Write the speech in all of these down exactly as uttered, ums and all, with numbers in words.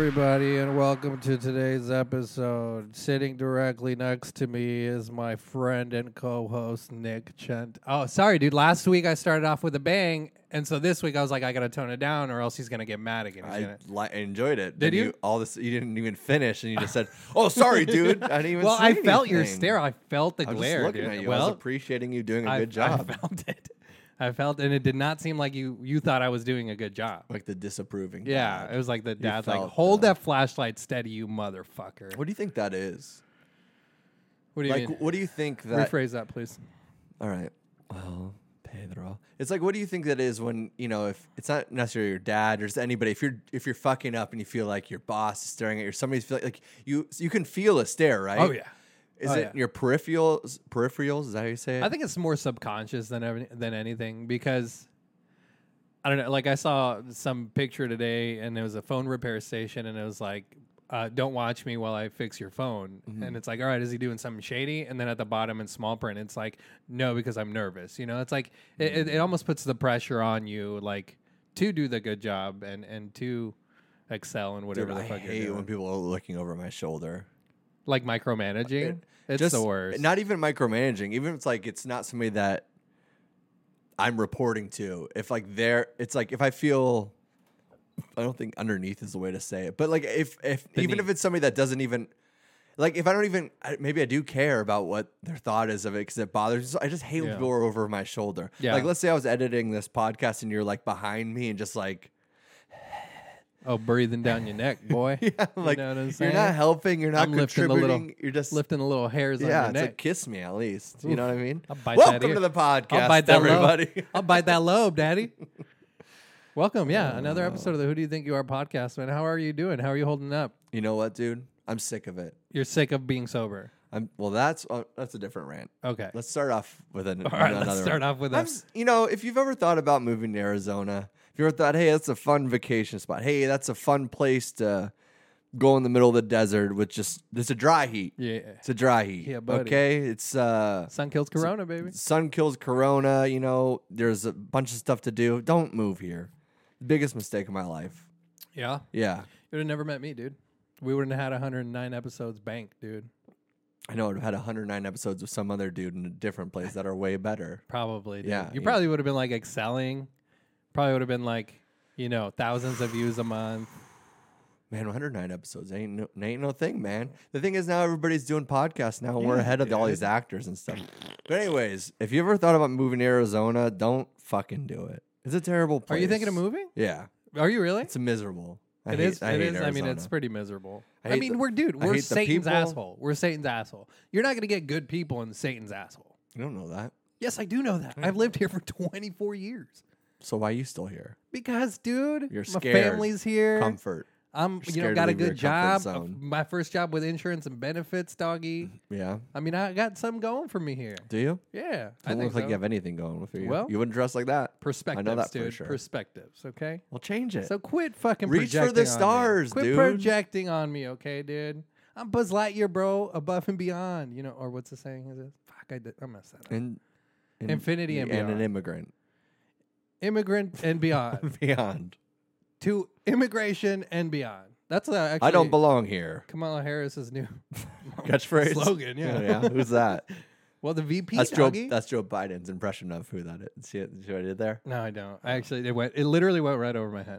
everybody, and welcome to today's episode. Sitting directly next to me is my friend and co-host, Nick Chent. Oh, sorry, dude. Last week I started off with a bang, and so this week I was like, I gotta tone it down, or else he's gonna get mad again. He's I gonna... li- enjoyed it. Did Then you? All this, you didn't even finish, and you just said, "Oh, sorry, dude. I didn't even." Well, say I felt your anything." stare. I felt the I'm glare, just looking dude. at you. Well, I was appreciating you doing a I, good job. I felt it. I felt, and it did not seem like you you thought I was doing a good job. Like the disapproving. Yeah, dad. it was like the dad's like, felt hold that. that flashlight steady, you motherfucker. What do you think that is? What do you like, mean? what do you think that? Rephrase that, please. All right. Well, Pedro. It's like, what do you think that is when you know if it's not necessarily your dad or just anybody? If you're if you're fucking up and you feel like your boss is staring at you, somebody's feel like, like you you can feel a stare, right? Oh yeah. Is Oh, it yeah. your peripherals? Peripherals? Is that how you say it? I think it's more subconscious than ev- than anything because I don't know. Like I saw some picture today, and it was a phone repair station, and it was like, uh, "Don't watch me while I fix your phone." Mm-hmm. And it's like, "All right, is he doing something shady?" And then at the bottom in small print, it's like, "No, because I'm nervous." You know, it's like it, it, it almost puts the pressure on you, like to do the good job and and to excel in whatever Dude, the I fuck hate you're doing. when people are looking over my shoulder. Like micromanaging. It's Just the worst. Not even micromanaging. Even if it's like it's not somebody that I'm reporting to. If like they're, it's like if I feel, I don't think underneath is the way to say it. But like if if even Beneath. if it's somebody that doesn't even, like if I don't even, I- maybe I do care about what their thought is of it because it bothers me. So I just hate when Yeah. people are over my shoulder. Yeah. Like let's say I was editing this podcast and you're like behind me and just like. Oh, breathing down your neck, boy. Yeah, like know what I'm you're saying? not helping, you're not I'm lifting the contributing. little- you're just Lifting the little hairs on yeah, your it's neck. like kiss me at least. You know what I mean? I'll bite that Welcome ear. to the podcast, I'll bite that everybody. lobe. I'll bite that lobe, Daddy. Welcome, yeah, another episode of the Who Do You Think You Are podcast, man. How are you doing? How are you holding up? You know what, dude? I'm sick of it. You're sick of being sober. I'm well. That's uh, that's a different rant. Okay. Let's start off with an, All right, another. let's start one. off with I'm a- s- You know, if you've ever thought about moving to Arizona, if you ever thought, hey, that's a fun vacation spot. Hey, that's a fun place to go in the middle of the desert with just it's a dry heat. Yeah. It's a dry heat. Yeah, buddy. Okay, it's uh. Sun kills corona, baby. Sun kills corona. You know, there's a bunch of stuff to do. Don't move here. Biggest mistake of my life. Yeah. Yeah, You would have never met me, dude. We wouldn't have had one hundred nine episodes banked, dude. I know I've had one hundred nine episodes with some other dude in a different place that are way better. Probably, dude. Yeah, You yeah. probably would have been like excelling. Probably would have been like, you know, thousands of views a month. Man, one hundred nine episodes ain't no, ain't no thing, man. The thing is now everybody's doing podcasts now, and we're Yeah, ahead of all dude. these actors and stuff. But anyways, if you ever thought about moving to Arizona, don't fucking do it. It's a terrible place. Are you thinking of moving? Yeah, Are you really? it's miserable. I It hate, is. I It hate is. I mean, Arizona. it's pretty miserable. I I, hate mean, the- we're dude. I We're hate the Satan's people. asshole. We're Satan's asshole. You're not gonna get good people in Satan's asshole. You don't know that. Yes, I do know that. I've lived here for twenty-four years. So why are you still here? Because, dude, You're my scared. family's here. Comfort. I'm, You're you know, scared to got a leave your good comfort job. zone. My first job with insurance and benefits, doggy. Yeah. I mean, I got something going for me here. Do you? Yeah, I Doesn't think look like so. you have anything going with you. Well, you wouldn't dress like that. Perspectives, I know that for dude. sure. Perspectives, okay? Well, change it. So quit fucking Reach for projecting the on me. stars, Quit dude. projecting on me, okay, dude? I'm Buzz Lightyear, bro, above and beyond. You know, or what's the saying? Is it? Fuck, I did. I messed that up. and, and Infinity and beyond. an immigrant. Immigrant and beyond Beyond. to immigration and beyond. That's uh, actually I don't belong here. Kamala Harris's new Catchphrase. slogan. Yeah. Oh, yeah. Who's that? Well, the V P. That's Joe. doggy? That's Joe Biden's impression of who that is. See, it, see what I did there? No, I don't. I actually, it went. It literally went right over my head.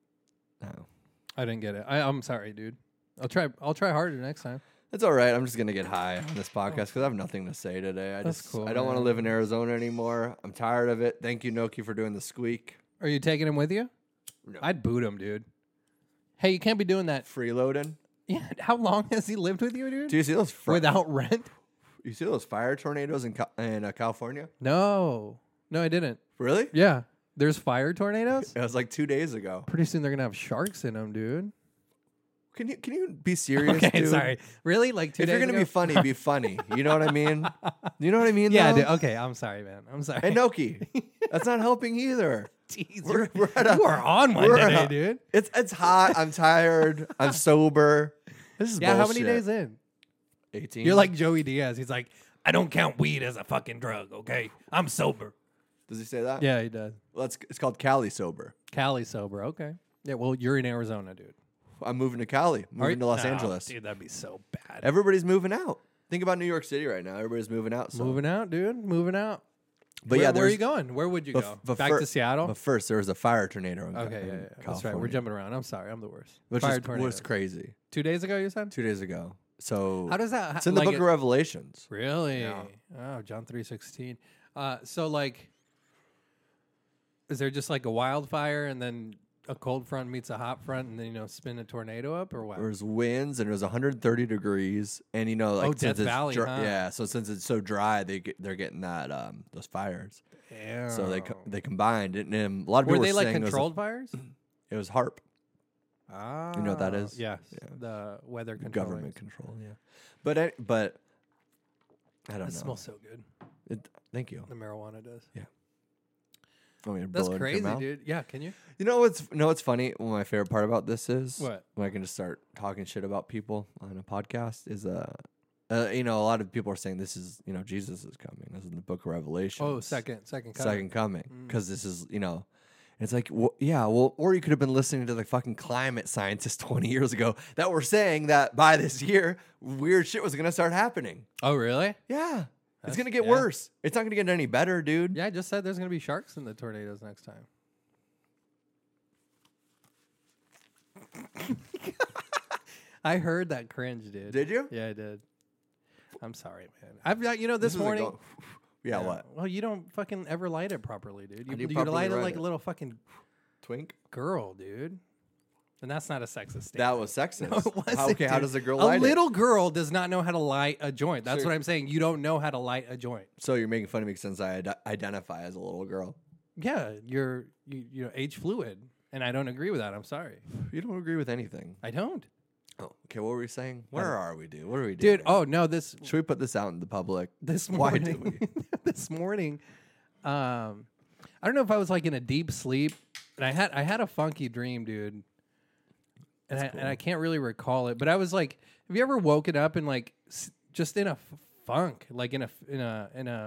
No. I didn't get it. I, I'm sorry, dude. I'll try. I'll try harder next time. It's all right. I'm just gonna get high on this podcast because I have nothing to say today. I That's just cool, I don't want to man. live in Arizona anymore. I'm tired of it. Thank you, Noki, for doing the squeak. Are you taking him with you? No. I'd boot him, dude. Hey, you can't be doing that. Freeloading. Yeah. How long has he lived with you, dude? Do you see those? Fr- Without rent? you see those fire tornadoes in Cal- in uh, California? No. No, I didn't. Really? Yeah. There's fire tornadoes? It was like two days ago. Pretty soon they're going to have sharks in them, dude. Can you can you be serious? Okay, dude? sorry. Really? Like two If days you're gonna ago? be funny, be funny. You know what I mean? You know what I mean? Yeah, though? dude. Okay, I'm sorry, man. I'm sorry. And Noki, that's not helping either. Jeez, We're- you're- we're at a- you are on one we're today, at a- dude. It's it's hot. I'm tired. I'm sober. This is Yeah, how many bullshit. days in? eighteen. You're like Joey Diaz. He's like, I don't count weed as a fucking drug, okay? I'm sober. Does he say that? Yeah, he does. Well, it's, it's called Cali sober. Cali sober, okay. Yeah, well, you're in Arizona, dude. I'm moving to Cali, moving to Los No, Angeles. Dude, that'd be so bad. Everybody's moving out. Think about New York City right now. Everybody's moving out. So. Moving out, dude. Moving out. But where, yeah, where are there's- you going? Where would you but- go? but Back fir- to Seattle? But first, there was a fire tornado in, Okay, in yeah, yeah. California. That's right. We're jumping around. I'm sorry. I'm the worst. Which Fire is, tornadoes. was crazy. Two days ago, you said? Two days ago. So How does that? it's in the like Book it- of Revelations. Really? Yeah. Oh, John three sixteen. Uh, so like, is there just like a wildfire and then a cold front meets a hot front and then you know spin a tornado up or what? There was winds and it was one hundred thirty degrees, and you know, like Oh, since Death it's Valley, dry- huh? yeah. So since it's so dry, they get, they're getting that um those fires. Damn. So they co- they combined it, and a lot of were people they were like saying it was a- controlled fires? It was HARP, Ah, know what that is? Yes, Yeah. the weather control. government control. Yeah, but I, but I don't It know. smells so good. It, thank you. The marijuana does. Want me to That's blow it into your crazy, mouth? dude. Yeah, can you? You know what's you know what's funny? Well, my favorite part about this is What? when I can just start talking shit about people on a podcast is uh, uh you know a lot of people are saying this is you know Jesus is coming. This is in the Book of Revelation. Oh, second, second, coming. second coming Mm. because this is you know. It's like, well, yeah, well, or you could have been listening to the fucking climate scientists twenty years ago that were saying that by this year, weird shit was going to start happening. Oh, really? Yeah. That's- it's going to get yeah. worse. It's not going to get any better, dude. Yeah, I just said there's gonna be sharks in the tornadoes next time. I heard that cringe, dude. Did you? Yeah, I did. I'm sorry, man. I've got you know this, is a morning. go- yeah, what? Well, you don't fucking ever light it properly, dude. I You, do you properly light it light like it. a little fucking Twink? girl, dude. And that's not a sexist statement. That was sexist. No, it wasn't, How- okay, how dude. does a girl A light little girl does not know how to light a joint. That's Sure. what I'm saying. You don't know how to light a joint. it? So you're making fun of me since I ide- identify as a little girl. Yeah, you're you, you know age fluid, and I don't agree with that. I'm sorry. You don't agree with anything. I don't, Oh, okay, what were we saying? Where don't- are we, dude? What are we doing? dude. Oh no, this Should we put this out in the public? this Why morning. do we? this morning, um, I don't know if I was like in a deep sleep, and I had I had a funky dream, dude. And I, That's and cool. I can't really recall it, but I was like, have you ever woken up and like s- just in a f- funk, like in a f- in a in a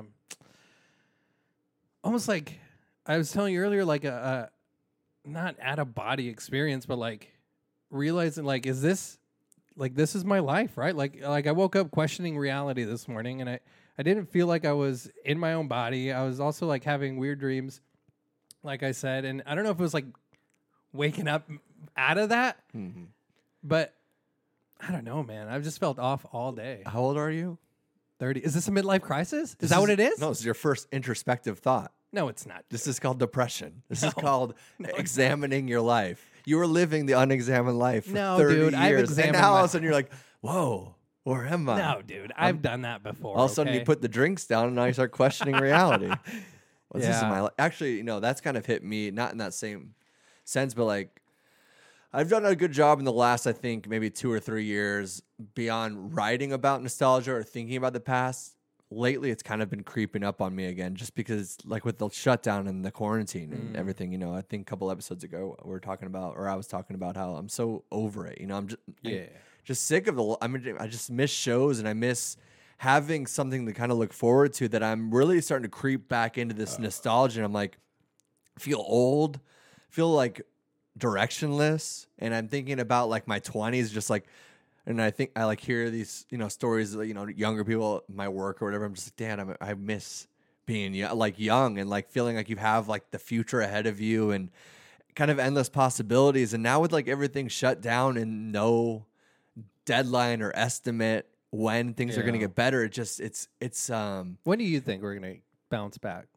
almost like I was telling you earlier, like a, a not out of body experience, but like realizing like is this like this is my life, right? Like like I woke up questioning reality this morning, and I I didn't feel like I was in my own body. I was also like having weird dreams, like I said, and I don't know if it was like waking up out of that. Mhm. But I don't know, man. I've just felt off all day. How old are you? thirty. Is this a midlife crisis? Is This that what it is? No, this is your first introspective thought. No, it's not. This is called depression. This is No. called examining your life. You were living the unexamined life for No, thirty dude, I've years. And examined now all my- of a sudden you're like, whoa, where am I? No, dude. I've done that before. All of a sudden okay? you put the drinks down and now you start questioning reality. What's this in Yeah. my life? Actually, you know, that's kind of hit me, not in that same sense, but like I've done a good job in the last, I think, maybe two or three years beyond writing about nostalgia or thinking about the past. Lately, it's kind of been creeping up on me again, just because, like, with the shutdown and the quarantine and Mm. everything, you know, I think a couple episodes ago we were talking about, or I was talking about how I'm so over it. You know, I'm just, Yeah. just sick of the. I mean, I just miss shows and I miss having something to kind of look forward to. That I'm really starting to creep back into this nostalgia. And I'm like, feel old, feel like directionless, and I'm thinking about like my twenties, just like. And I think I like hear these, you know, stories that, you know, younger people, my work or whatever. I'm just like, damn, I'm, I miss being young, like young and like feeling like you have like the future ahead of you and kind of endless possibilities. And now with like everything shut down and no deadline or estimate when things are going to Yeah. get better, it just, it's, it's, um, When do you think we're gonna bounce back?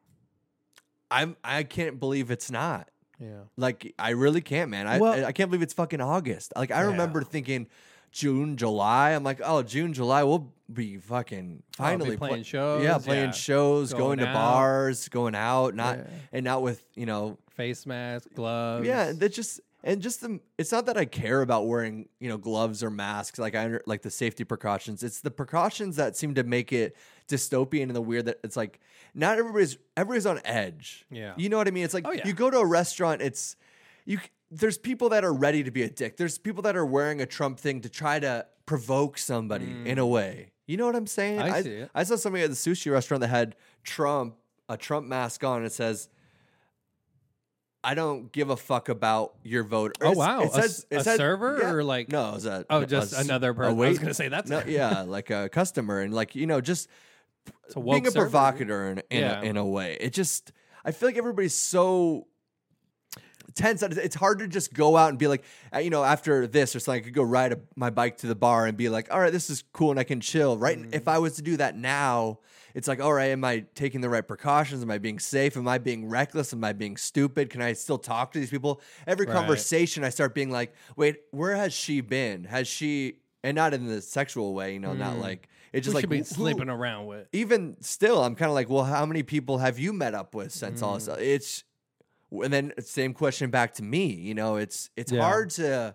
I'm, I can't believe it's not. Yeah. Like, I really can't, man. I, Well- I, I can't believe it's fucking August. Like, I Yeah. remember thinking, June, July. I'm like, oh, June, July, we'll be fucking finally playing play- shows, Yeah, playing yeah. shows, going, Going to out. bars, going out, not Yeah. and not with you know, Face mask, gloves. yeah. That just and just the. It's not that I care about wearing you know gloves or masks. Like I under, like the safety precautions. It's the precautions that seem to make it dystopian and the weird that it's like not everybody's everybody's on edge. Yeah. You know what I mean? It's like Oh, yeah. you go to a restaurant. It's you. c- There's people that are ready to be a dick. There's people that are wearing a Trump thing to try to provoke somebody in a way. You know what I'm saying? Mm. I see it. I saw somebody at the sushi restaurant that had Trump, a Trump mask on. And it says, I don't give a fuck about your vote. Or Oh it's- wow, it a, says, s- it a says- server yeah. or like no, it was a oh a just s- another a person. I wait- was gonna say that's no, yeah, like a customer, and like you know, just it's a being woke a server. provocateur in, in, Yeah. a, in a way. It just, I feel like everybody's so tense that it's hard to just go out and be like, uh, you know, after this or something, I could go ride a, my bike to the bar and be like, all right, this is cool and I can chill. Right. Mm. If I was to do that now, it's like, all right, am I taking the right precautions? Am I being safe? Am I being reckless? Am I being stupid? Can I still talk to these people? Every Right. conversation, I start being like, wait, where has she been? Has she, and not in the sexual way, you know, not Mm. like, it's Who just like, should be who- sleeping around with. even still, I'm kind of like, well, how many people have you met up with since all this? Mm. It's, and then same question back to me. You know, it's it's Yeah. hard to.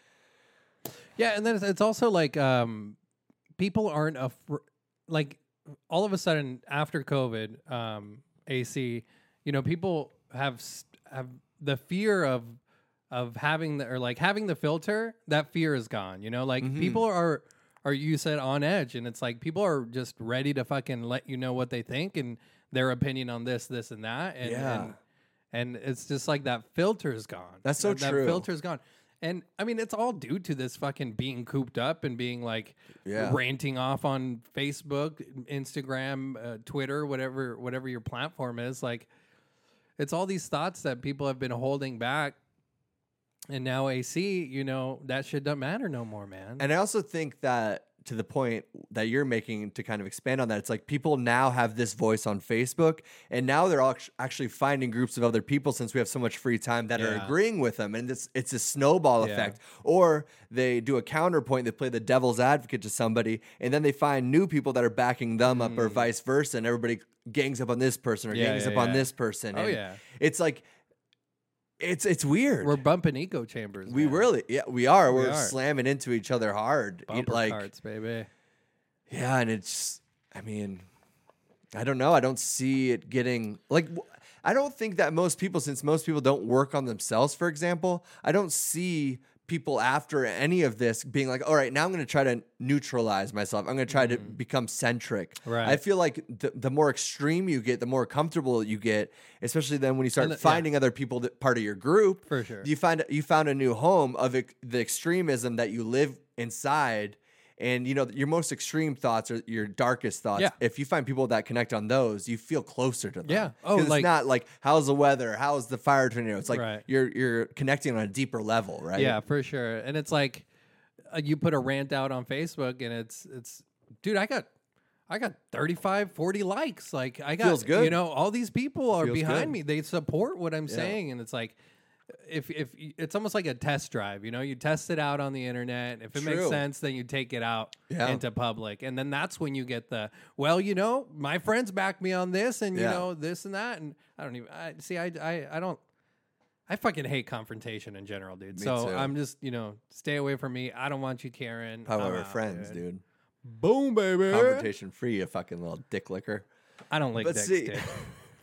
Yeah, and then it's, it's also like um, people aren't afr- like all of a sudden after COVID, um, A C, you know, people have s- have the fear of of having the or like having the filter. That fear is gone. You know, like Mhm. people are are you said on edge, and it's like people are just ready to fucking let you know what they think and their opinion on this, this, and that, and Yeah. and, and it's just like that filter's gone. That's so that, true. That filter's gone. And I mean, it's all due to this fucking being cooped up and being like Yeah. ranting off on Facebook, Instagram, uh, Twitter, whatever, whatever your platform is. Like, it's all these thoughts that people have been holding back. And now A C, you know, that shit doesn't matter no more, man. And I also think that to the point that you're making to kind of expand on that, it's like people now have this voice on Facebook, and now they're all act- actually finding groups of other people since we have so much free time that are Yeah. agreeing with them, and it's it's a snowball Yeah. effect. Or they do a counterpoint, they play the devil's advocate to somebody, and then they find new people that are backing them up, or vice versa, and everybody gangs up on this person or Mm. Yeah, gangs yeah, up on yeah. this person. Oh, and yeah. it's like it's it's weird. We're bumping echo chambers. we man. really, yeah, we are. We We're are. slamming into each other hard. You- bumper like, carts, baby. yeah, and it's, I mean, I don't know. I don't see it getting, like, w- I don't think that most people, since most people don't work on themselves, for example, I don't see people after any of this being like, all right, now I'm going to try to neutralize myself. I'm going to try to become centric. Mm. Right. I feel like the, the more extreme you get, the more comfortable you get, especially then when you start And the- yeah. finding other people that part of your group. For sure. You find you found a new home of ex- the extremism that you live inside. And you know your most extreme thoughts are your darkest thoughts. Yeah. If you find people that connect on those, you feel closer to them. Yeah. Oh, 'Cause like- it's not like how's the weather, how's the fire tornado. It's like Right. you're you're connecting on a deeper level, right? Yeah, for sure. And it's like uh, you put a rant out on Facebook and it's it's dude, I got I got thirty-five, forty likes. Like I got Feels good. you know, all these people are Feels behind good. me. They support what I'm Yeah. saying and it's like if if y- it's almost like a test drive, you know, you test it out on the internet. If it makes True. sense, then you take it out Yeah. into public. And then that's when you get the, well, you know, my friends back me on this and you Yeah. know, this and that and I don't even I see I I, I don't I fucking hate confrontation in general, dude. Me so too. I'm just, you know, stay away from me. I don't want you, Karen. How I'm we're out, friends, dude. Boom, baby. Confrontation free, you fucking little dick licker. I don't like But dicks, see, dude.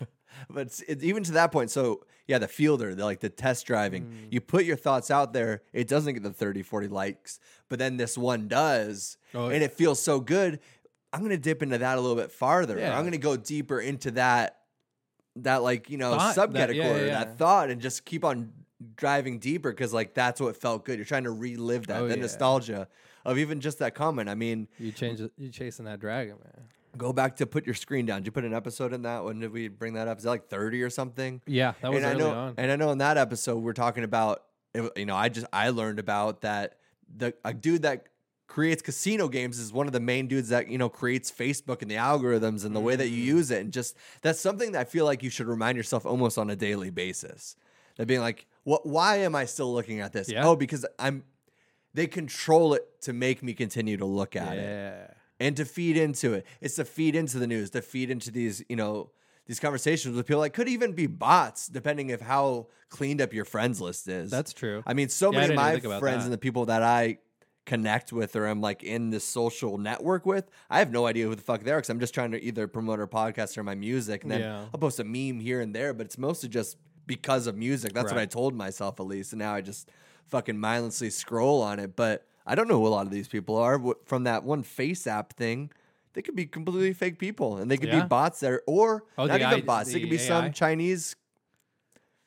but s- it, even to that point, so yeah, the fielder, the, like the test driving, Mm. you put your thoughts out there, it doesn't get the thirty, forty likes, but then this one does, Oh, and it feels so good. I'm gonna dip into that a little bit farther. Yeah. I'm gonna go deeper into that, that like you know Thought, subcategory, that- yeah, yeah, yeah. that thought, and just keep on driving deeper because like that's what felt good. You're trying to relive that, Oh, the yeah. nostalgia of even just that comment. I mean, You change it, you chasing that dragon, man. go back to put your screen down. Did you put an episode in that? When did we bring that up? Is that like thirty or something? Yeah, that was and early I know, on. and I know in that episode we're talking about, you know, I just I learned about that the a dude that creates casino games is one of the main dudes that you know creates Facebook and the algorithms and the way that you Mm. use it, and just that's something that I feel like you should remind yourself almost on a daily basis. That being like, what? Why am I still looking at this? Yeah. Oh, because I'm. They control it to make me continue to look at it yeah. and to feed into it. It's to feed into the news, to feed into these, you know, these conversations with people that could even be bots, depending of how cleaned up your friends list is. That's true. I mean, so Yeah, I many of didn't even my think about friends that. and the people that I connect with or I'm like in this social network with, I have no idea who the fuck they are because I'm just trying to either promote our podcast or my music. And then Yeah. I'll post a meme here and there, but it's mostly just because of music. That's what Right. I told myself at least. And now I just fucking mindlessly scroll on it. But I don't know who a lot of these people are. Wh- From that one face app thing, they could be completely fake people, and they could Yeah. be bots there, or Oh, not the even I- bots. They the could be A I? some Chinese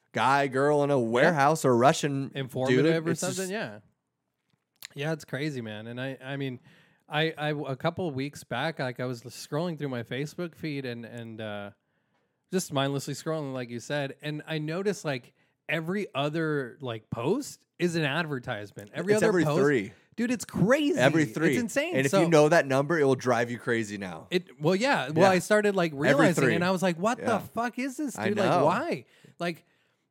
guy, girl in a warehouse or Russian informative dude. or It's something. just- yeah, yeah, it's crazy, man. And I, I mean, I, I a couple of weeks back, like I was scrolling through my Facebook feed and and uh, just mindlessly scrolling, like you said, and I noticed like every other like post is an advertisement. Every It's other every post, three. dude, it's crazy. Every three. It's insane. And if So- you know that number, it will drive you crazy now. It well, yeah. Well, Yeah. I started like realizing, three. and I was like, "What Yeah. the fuck is this, I dude? Like, know. why? Like,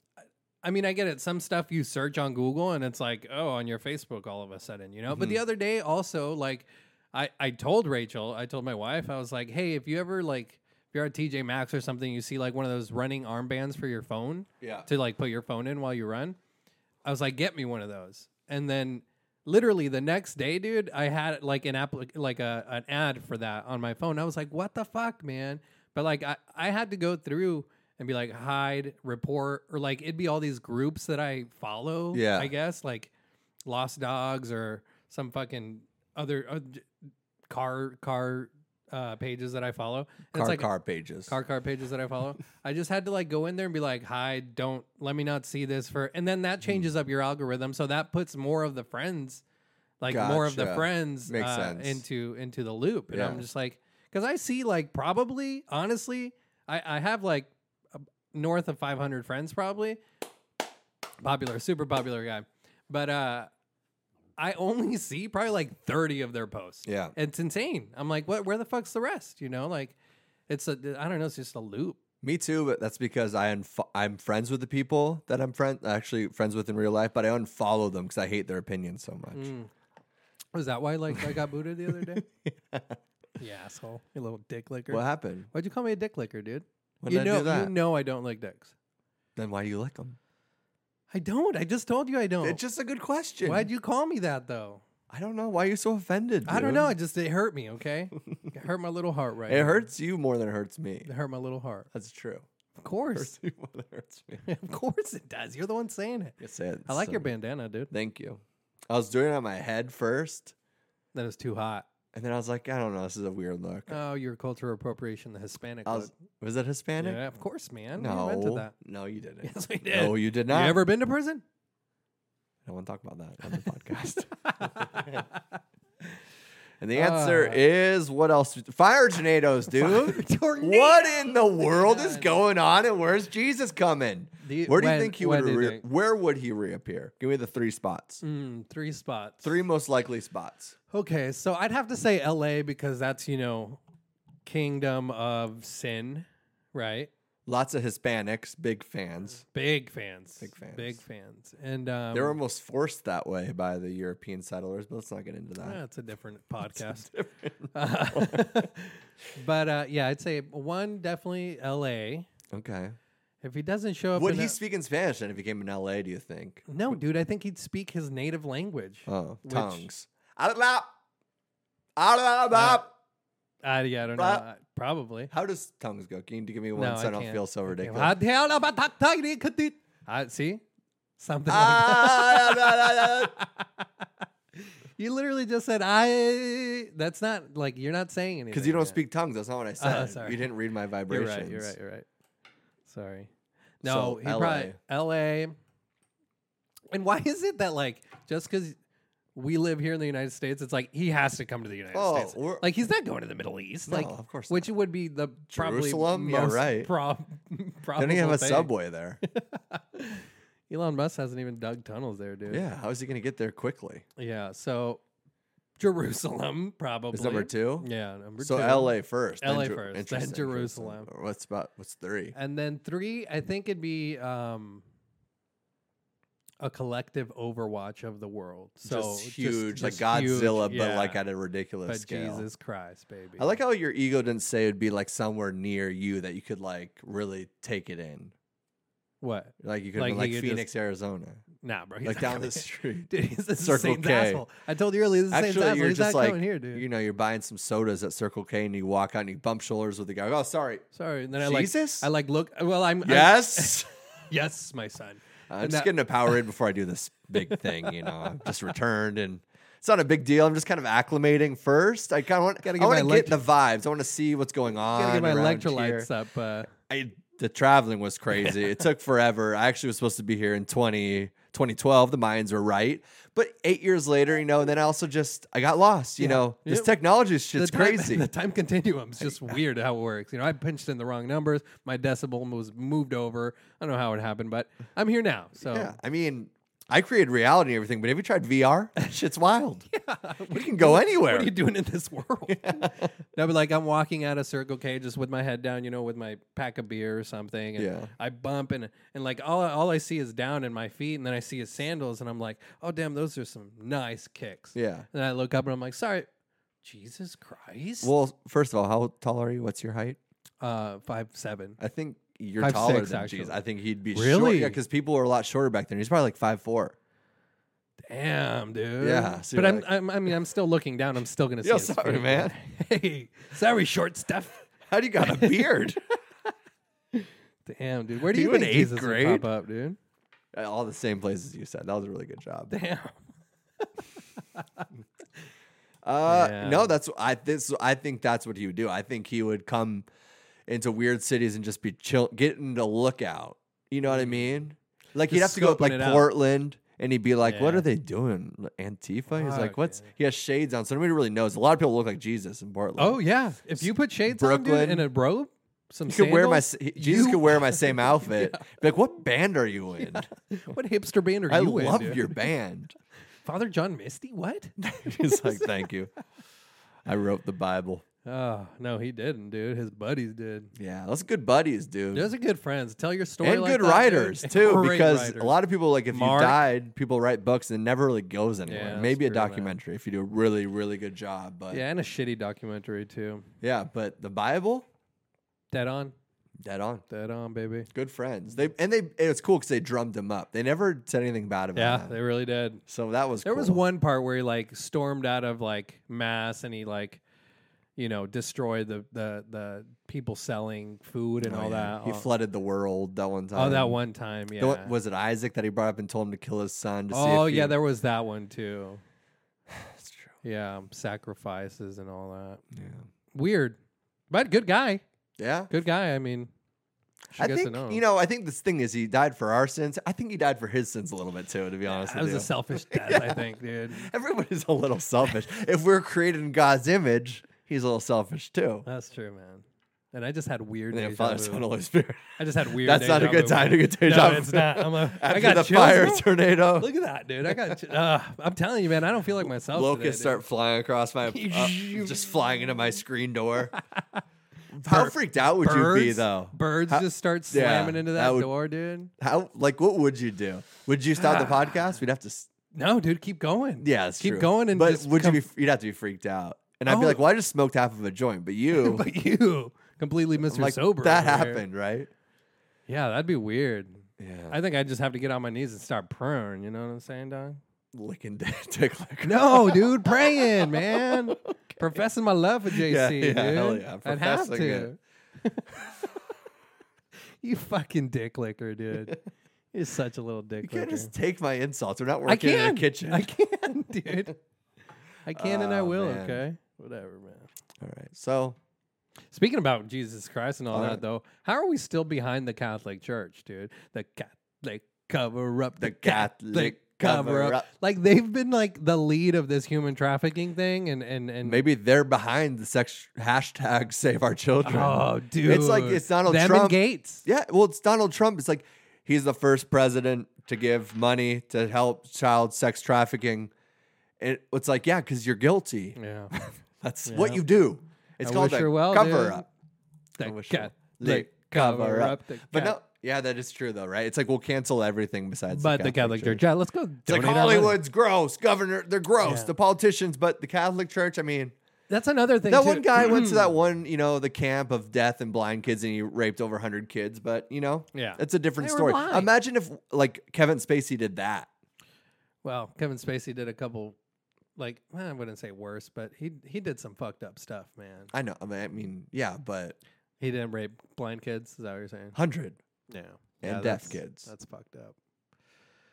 I mean, I get it. Some stuff you search on Google, and it's like, oh, on your Facebook, all of a sudden, you know. But the Mm-hmm. other day, also, like, I I told Rachel, I told my wife, I was like, hey, if you ever like, if you're at T J Maxx or something, you see like one of those running armbands for your phone, Yeah. to like put your phone in while you run. I was like, get me one of those, and then. Literally the next day, dude, I had like an app, like a an ad for that on my phone. I was like, "What the fuck, man?" But like, I, I had to go through and be like, hide, report, or like it'd be all these groups that I follow. Yeah. I guess like Lost Dogs or some fucking other uh, j- car car uh, pages that I follow. And Car it's like car pages. car car pages that I follow. I just had to like go in there and be like, hide, don't let me not see this for, and then that changes up your algorithm, so that puts more of the friends, like more of the Gotcha. friends, Makes uh, sense. into into the loop, and Yeah. I'm just like, because I see like probably honestly, I I have like a, north of five hundred friends probably, popular, super popular guy, but uh. I only see probably like thirty of their posts. Yeah. It's insane. I'm like, what? Where the fuck's the rest? You know, like, it's a, I don't know, it's just a loop. Me too, but that's because I unfo- I'm friends with the people that I'm friend actually friends with in real life, but I unfollow them because I hate their opinions so much. Mm. Was that why, like, I got booted the other day? You asshole. You little dick licker. What happened? Why'd you call me a dick licker, dude? When you did know, I do that? You know I don't like dicks. Then why do you lick them? I don't. I just told you I don't. It's just a good question. Why'd you call me that, though? I don't know. Why are you so offended? I don't dude? know. It just, it hurt me, okay? It hurt my little heart right It now. hurts you more than it hurts me. It hurt my little heart. That's true. Of It course. hurts you more than it hurts me. Of course it does. You're the one saying it. Yes, it- I like so- your bandana, dude. Thank you. I was doing it on my head first, That is too hot. and then I was like, I don't know. This is a weird look. Oh, your cultural appropriation, the Hispanic I look. was, was it Hispanic? Yeah, of course, man. We No. invented that. No, you didn't. Yes, we did. No, you did not. You ever been to prison? I don't want to talk about that on the podcast. And the answer Uh. is what else? Fire tornadoes, dude. Tornado. What in the world is God. going on, and where's Jesus coming? The- Where do you when- think he when would? do you Re- think? where would he reappear? Give me the three spots. Mm, three spots. Three most likely spots. Okay, so I'd have to say L A because that's, you know, kingdom of sin, right? Lots of Hispanics, big fans. Big fans. Big fans. Big fans. And um, they were almost forced that way by the European settlers, but let's not get into that. that's a different podcast. Uh, but uh, yeah, I'd say one, definitely L A. Okay. If he doesn't show up Would in he a- speak in Spanish then if he came in L A, do you think? No, dude, I think he'd speak his native language. Oh, Which- tongues. Alabama. Alabama. Uh, yeah, I don't know. Uh, Uh, Probably. How does tongues go? Can you give me one No, so I I don't can't. feel so Okay. ridiculous? Uh, see? Something like that. Ah, You literally just said, I. That's not, like, you're not saying anything. Because you don't yet. speak tongues. That's not what I said. sorry. You didn't read my You're vibrations. right, you're right, you're right. Sorry. No, So, he L A. probably. L A. And why is it that, like, just because we live here in the United States, it's like he has to come to the United Oh, States. we're- Like, he's not going to the Middle East. No, like, of course Which would be the probably Jerusalem? Yeah, most right. prob- They probable don't even have a thing. subway there. Elon Musk hasn't even dug tunnels there, dude. Yeah, how is he going to get there quickly? Yeah. So Jerusalem probably Is number two? Yeah, number So two. L A first. L A then Jer- first, then interesting, Jerusalem. interesting. What's about what's three? And then three, I think it'd be um, a collective Overwatch of the world. So just huge, like just Godzilla, huge, but yeah. like at a ridiculous But scale. Jesus Christ, baby. I like how your ego didn't say it'd be like somewhere near you that you could like really take it in. what? Like you could Like like, he like could Phoenix, Arizona, Nah, bro. he's like not down coming the here. street. Dude, he's the Circle same K. asshole. I told you earlier, this is the same Actually, asshole. you're He's just not like coming here, dude. you know, you're buying some sodas at Circle K and you walk out and you bump shoulders with the guy. Oh, sorry. Sorry. And then I like, Jesus? I like look. Well, I'm I'm- Yes. yes, my son. I'm And just that- getting a Powerade before I do this big thing. You know, I've just returned and it's not a big deal. I'm just kind of acclimating first. I kind of want, Gotta I get want to my get the vibes. I want to see what's going on. Gotta get my around electrolytes here. up. Uh, I the traveling was crazy. It took forever. I actually was supposed to be here in twenty, twenty twelve. The Mayans were right. But eight years later, you know, and then I also just, I got lost, you Yeah. know. This Yep. technology shit's the time, crazy. The time continuum is just weird how it works. You know, I punched in the wrong numbers. My decibel was moved over. I don't know how it happened, but I'm here now. So Yeah, I mean, I created reality and everything, but have you tried V R? That shit's wild. yeah, You can go anywhere. What are you doing in this world? No, but like I'm walking out of Circle K just with my head down, you know, with my pack of beer or something, and Yeah. I bump and and like all all I see is down in my feet, and then I see his sandals, and I'm like, oh damn, those are some nice kicks. Yeah. And I look up and I'm like, sorry, Jesus Christ. Well, first of all, how tall are you? What's your height? uh, five seven. I think you're Five, taller six, than actually. Jesus. I think he'd be short. Really? Yeah, because people were a lot shorter back then. He's probably like five four. Damn, dude. Yeah, so but you're I'm, like- I'm, I mean, I'm still looking down. I'm still gonna see. Yo, his sorry, feet. man. Hey, sorry, short stuff. How do you got a beard? Damn, dude. Where do You you, in think eighth Jesus would grade? pop up, dude? All the same places you said. That was a really good job. Damn. Uh, Yeah. No, that's I this I think that's what he would do. I think he would come into weird cities and just be chill, getting the lookout. You know what I mean? Like he'd have Just to go scoping like it out. Portland, and he'd be like, "What Yeah. are they doing? Antifa?" He's like, Fuck, "What's?" yeah. He has shades on, so nobody really knows. A lot of people look like Jesus in Portland. Oh yeah. If you put shades on, Brooklyn. dude, and a robe, some He could wear my sandals, s- he- Jesus you- could wear my same outfit. Be like, "What band are you in? What hipster band are I you in? love dude? your band." Father John Misty. What? He's like, "Thank you. I wrote the Bible." Oh no, he didn't, dude. His buddies did. Yeah, those are good buddies, dude. Those are good friends. Tell your story And like good that, dude. writers too, Great because writers. a lot of people like if Mark. you died, people write books and it never really goes anywhere. Yeah, that's Maybe a true, man. documentary if you do a really, really good job. But yeah, Yeah, and a shitty documentary too. but the Bible, Dead on, dead on. dead on, baby. Good friends. They and they it was cool because they drummed him up. They never said anything bad about Yeah, him. they really did. So that was There cool. was one part where he like stormed out of like mass and he like, you know, destroyed the the the people selling food and Oh, all yeah. that. He Oh, flooded the world that one time. oh, that one time, yeah. The one- was it Isaac that he brought up and told him to kill his son? To see oh if yeah, he, there was that one too. That's true. Yeah, sacrifices and all that. Yeah. Weird, but good guy. Yeah. Good guy. I mean, should I get think to know him. you know. I think this thing is he died for our sins. I think he died for his sins a little bit too. To be honest, that with was you. a selfish death, I think, dude. Everybody's a little selfish. If we're created in God's image, he's a little selfish too. That's true, man. And I just had weird. And then deja Father, vu. Son, Holy Spirit. I just had weird. That's not a deja good vu. time to get deja No, vu. it's not. I'm a, I After got the chills, fire bro. tornado, Look at that, dude. I got. ch- Uh, I'm telling you, man. I don't feel like myself. locusts today, start flying across my, uh, just flying into my screen door. How Bir- freaked out would dude. you Birds, be though? Birds How- just start yeah, slamming into that, that would- door, dude. How like what would you do? Would you stop the podcast? We'd have to. s- No, dude, keep going. Yeah, that's keep true. going and but just would come- you be? You'd have to be freaked out, and I'd be Oh. like, "Well, I just smoked half of a joint," but you, but you completely Mister like Sober. that over here. happened, right? Yeah, that'd be weird. Yeah, I think I'd just have to get on my knees and start praying. You know what I'm saying, dog? licking dick, dick licker. No, dude, praying, man. Professing my love for J C, Yeah, yeah, dude. hell yeah, I'd have professing to. You fucking dick licker, dude. You're such a little dick You can't licker. just take my insults. We're not I working in can. a kitchen. I can, dude. I can and I Oh, will, man. okay? Whatever, man. All right, so Speaking about Jesus Christ and all, All that, right. though, how are we still behind the Catholic Church, dude? The Catholic cover up. The Catholic cover up. Like, they've been, like, the lead of this human trafficking thing, and... and, and maybe they're behind the sex hashtag Save Our Children. Oh, dude. It's like it's Donald Them Trump. and Gates. Yeah, well, it's Donald Trump. It's like he's the first president to give money to help child sex trafficking. It, it's like, yeah, because you're guilty. Yeah. That's Yeah. what you do. It's I called wish a her well, cover dude. up. The I wish her Catholic cover cover up. up. the But Cat- no, yeah, that is true though, right? It's like we'll cancel everything besides But the Catholic Church. Yeah, let's go. It's like donate our money. Hollywood's gross, governor, they're gross, Yeah. the politicians, but the Catholic Church, I mean, That's another thing. that too. one guy went to that one, you know, the camp of death and blind kids, and he raped over one hundred kids. But you know, Yeah. it's a different They were story. blind. Imagine if like Kevin Spacey did that. Well, Kevin Spacey did a couple, like, well, I wouldn't say worse, but he he did some fucked up stuff, man. I know. I mean, I mean yeah, but He didn't rape blind kids. Is that what you're saying? one hundred Yeah. and Yeah, deaf that's- kids. That's fucked up.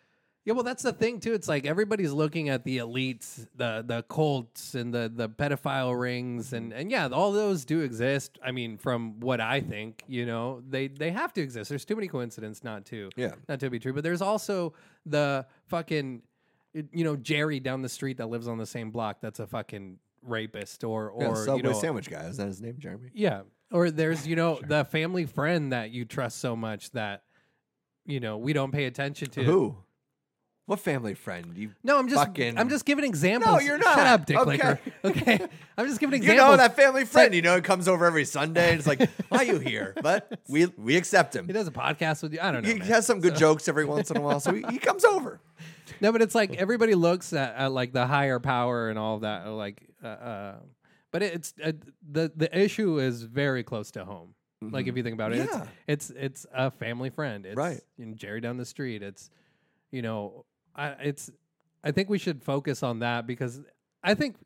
Yeah, well, that's the thing too. It's like everybody's looking at the elites, the the cults, and the the pedophile rings, and and yeah, all those do exist. I mean, from what I think, you know, they they have to exist. There's too many coincidences not to, Yeah. not to be true. But there's also the fucking, you know, Jerry down the street that lives on the same block. That's a fucking rapist, or or Yeah, Subway you know, sandwich guy. Is that his name, Jeremy? yeah. Or there's, you know, the family friend that you trust so much that, you know, we don't pay attention to. Who? What family friend? You No, I'm just fucking- I'm just giving examples. No, you're not. Shut up, Dick Okay. Licker. Okay. I'm just giving You examples. know that family friend, you know, it comes over every Sunday. And it's like, why are you here? But we we accept him. He does a podcast with you. I don't know. He man. has some good jokes every once in a while, so he, he comes over. No, but it's like everybody looks at, at like the higher power and all of that. Like, uh, uh, but it's uh, the the issue is very close to home. Like if you think about it, Yeah. it's, it's it's a family friend. It's, Right. You know, Jerry down the street. It's, you know, I it's I think we should focus on that because I think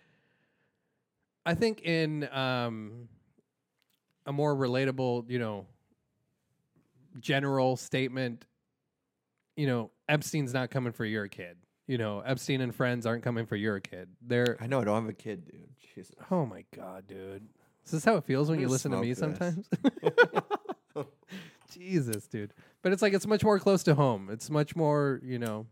I think in um a more relatable, you know, general statement, you know, Epstein's not coming for your kid. You know, Epstein and friends aren't coming for your kid. They're I know I don't have a kid, dude. Jesus. oh my god, dude. Is this how it feels when I'm you gonna listen to smoke me this. sometimes? Jesus, dude. But it's like it's much more close to home. It's much more, you know,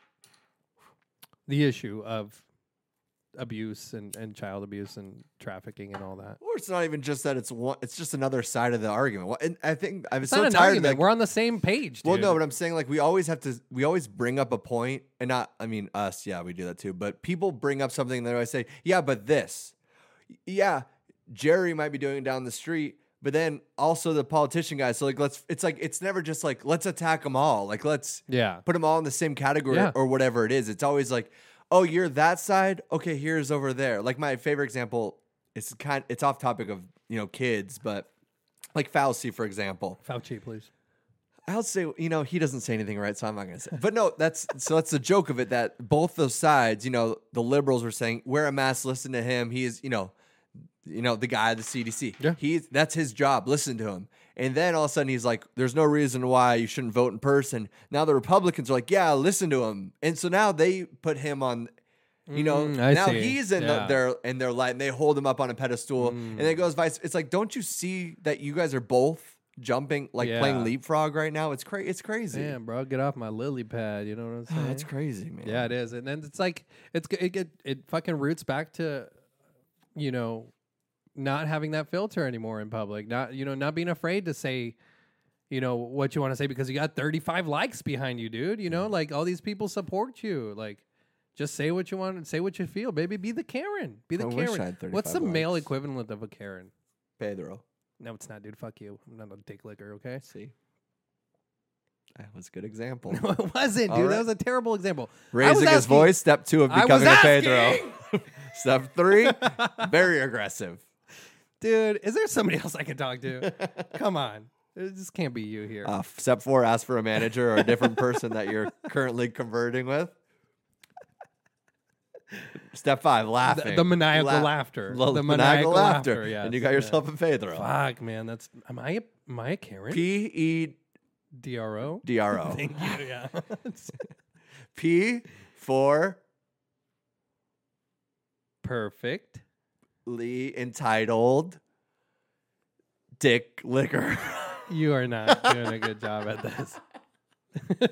the issue of abuse and, and child abuse and trafficking and all that. Or it's not even just that. It's one. It's just another side of the argument. Well, and I think I'm It's so not an tired of argument. that. We're on the same page, dude. Well, no, but I'm saying like we always have to. We always bring up a point, and not. I mean, us. Yeah, we do that too. But people bring up something and they always say, "Yeah, but this." Yeah, Jerry might be doing it down the street, but then also the politician guys. So like, let's. It's like it's never just like let's attack them all. Like let's Yeah. put them all in the same category Yeah. or whatever it is. It's always like, oh, you're that side. Okay, here's over there. Like my favorite example. It's kind. It's off topic of you know kids, but like Fauci, for example. Fauci, please. I'll say, you know, he doesn't say anything right, so I'm not going to say. But no, that's so that's the joke of it that both those sides, you know, the liberals were saying, wear a mask, listen to him. He is, you know, you know, the guy at the C D C. Yeah. He's that's his job. Listen to him. And then all of a sudden he's like, there's no reason why you shouldn't vote in person. Now the Republicans are like, yeah, listen to him. And so now they put him on, you know, Mm, I now see. he's in Yeah. the, their in their light and they hold him up on a pedestal. Mm. And then it goes vice. It's like, don't you see that you guys are both jumping, like Yeah. playing leapfrog right now? It's crazy. It's crazy. Damn, bro, get off my lily pad. You know what I'm saying? That's crazy, man. Yeah, it is, and then it's like it's it it, it fucking roots back to, you know, not having that filter anymore in public. Not you know not being afraid to say, you know, what you want to say because you got thirty-five likes behind you, dude. You know, like all these people support you. Like, just say what you want, say what you feel, baby. Be the Karen. Be the I wish I Karen. had What's the thirty-five male likes. equivalent of a Karen? Pedro. No, it's not, dude. Fuck you. I'm not a dick licker. Okay. See, that was a good example. No, it wasn't, All dude. right. That was a terrible example. I was Raising his asking- voice. Step two of I was becoming a asking! Pedro. Step three, very aggressive. Dude, is there somebody else I can talk to? Come on. It just can't be you here. Uh, step four, ask for a manager or a different person that you're currently converting with. Step five, laughing. the, the maniacal La- laughter. Lo- the maniacal, laughter. yes. And you got yourself a Pedro. Yeah. Fuck, man. That's am I a, am I a Karen? P E D R O. D R O. Thank you. Yeah. P for Perfect. Lee entitled Dick Liquor. You are not doing a good job at this.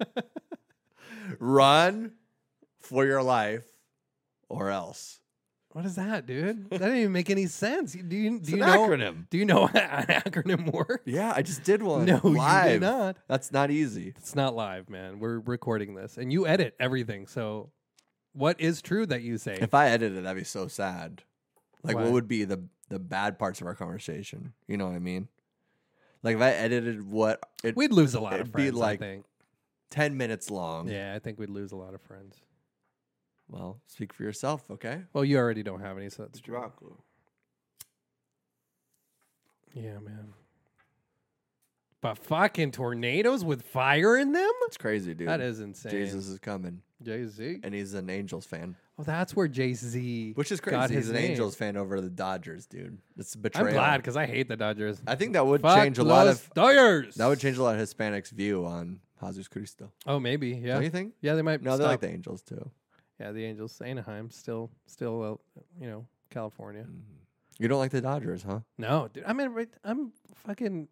Run for your life or else. What is that, dude? That didn't even make any sense. Do you do It's you an know acronym. Do you know how an acronym works? Yeah, I just did one. No, you did live. not. That's not easy. It's not live, man. We're recording this, and you edit everything. So, what is true that you say? If I edited it, that'd be so sad. Like, Why? what would be the the bad parts of our conversation? You know what I mean? Like, if I edited what it We'd lose a lot of it'd be friends. like- I think. ten minutes long. Yeah, I think we'd lose a lot of friends. Well, speak for yourself, okay? Well, you already don't have any, so that's true. Dracula. Yeah, man. But fucking tornadoes with fire in them? It's crazy, dude. That is insane. Jesus is coming, Jay Z. and he's an Angels fan, Oh, that's where Jay Z. which is crazy. got He's his an name. Angels fan over the Dodgers, dude. It's a I'm betrayal. glad because I hate the Dodgers. I think that would Fuck change a lot los of Dodgers. that would change a lot of Hispanics' view on Jesus Cristo. Oh, maybe. Yeah. Don't you think? Yeah, they might. No, they stop. like the Angels too. Yeah, the Angels. Anaheim still, still, uh, you know, California. You don't like the Dodgers, huh? No, dude. I mean, right- I'm fucking.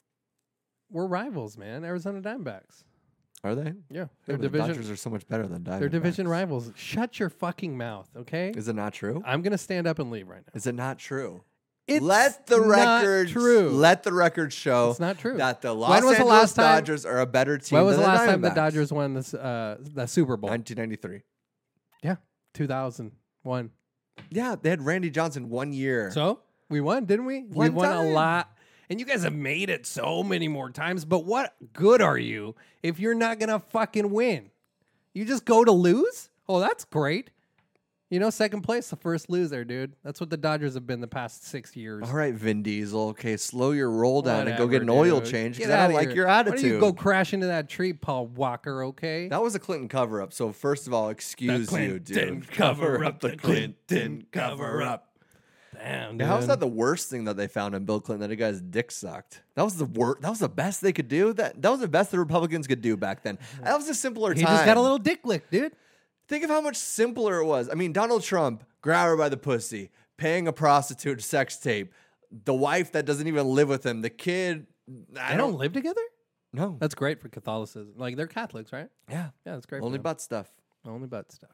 We're rivals, man. Arizona Diamondbacks. Are they? Yeah, Yeah, they're but the division. Dodgers are so much better than Diamondbacks. They're division rivals. Shut your fucking mouth, okay? Is it not true? I'm gonna stand up and leave right now. Is it not true? It's let the not record true. Let the record show It's not true. that the Los When was the Angeles last time- Dodgers are a better team. When was the than last time the Diamondbacks. Dodgers won this uh, the Super Bowl? nineteen ninety-three. Yeah, two thousand one. Yeah, they had Randy Johnson one year. So we won, didn't we? we One won a time. lot, and you guys have made it so many more times. But what good are you if you're not gonna fucking win? You just go to lose? Oh, that's great. You know, second place, the first loser, dude. That's what the Dodgers have been the past six years. All right, Vin Diesel. Okay, slow your roll down and go get an Whatever, oil dude. change Get because I outta don't like here. your Why don't attitude. you go crash into that tree, Paul Walker? Okay. That was a Clinton cover up. So first of all, excuse you, dude. cover up, the Clinton cover up. Damn, Yeah, how was dude. that the worst thing that they found in Bill Clinton, that a guy's dick sucked? That was the worst. That was the best they could do. That that was the best the Republicans could do back then. That was a simpler He time. just got a little dick lick, dude. Think of how much simpler it was. I mean, Donald Trump, grab her by the pussy, paying a prostitute sex tape, the wife that doesn't even live with him, the kid. I They don't live together? No. That's great for Catholicism. Like, they're Catholics, right? Yeah. Yeah, that's great. for Only them. butt stuff. Only butt stuff.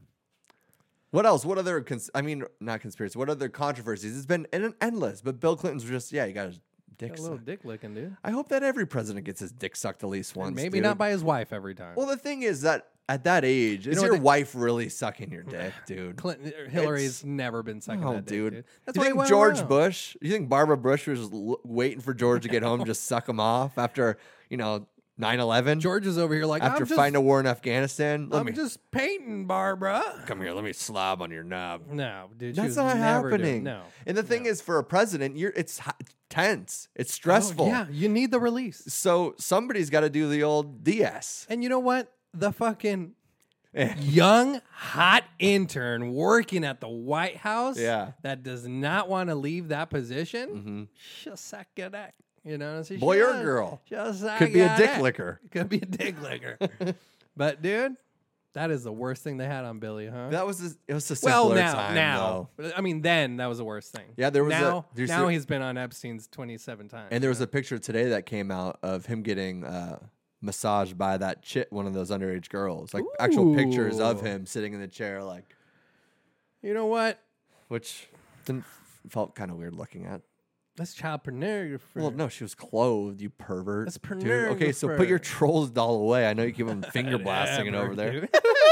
What else? What other? Cons- I mean, not conspiracy. What other controversies? It's been en- endless. But Bill Clinton's just yeah, you got his dick Got a little sucked. dick licking, dude. I hope that every president gets his dick sucked at least once. Maybe dude. not by his wife every time. Well, the thing is that at that age, is know what your they- wife really sucking your dick, dude? Clinton, or Hillary's never been sucking Oh, that dick, dude. dude. That's you why he think went George around. Bush? You think Barbara Bush was just l- waiting for George to get home, just suck him off after you know nine eleven? George is over here like, after I'm just, fighting a war in Afghanistan, let I'm me just painting, Barbara. come here. Let me slob on your knob. No, dude. she That's was not never doing- happening. No. And the thing no. is, for a president, you're it's h- tense. It's Oh, stressful. yeah, you need the release. So somebody's got to do the old D S. And you know what? The fucking Eh. young, hot intern working at the White House Yeah. that does not want to leave that position, Mm-hmm. she'll suck your dick. You know, so Boy or she'll- girl. she'll suck Could be a your dick dick. licker. Could be a dick licker. But dude, that is the worst thing they had on Billy, huh? That was a, it was a well, simpler now, time, now, though. I mean, then that was the worst thing. Yeah, there was a- now. there's now a- he's been on Epstein's twenty-seven times. And there was you a picture today that came out of him getting uh, massaged by that chick, one of those underage girls. Like actual pictures of Ooh. him sitting in the chair, like know? You know what? which didn't felt kind of weird looking at. That's child pornography. Well, no, she was clothed. You pervert. That's dude. Okay, so put pornographer. your trolls doll away. I know you keep him finger blasting it over there.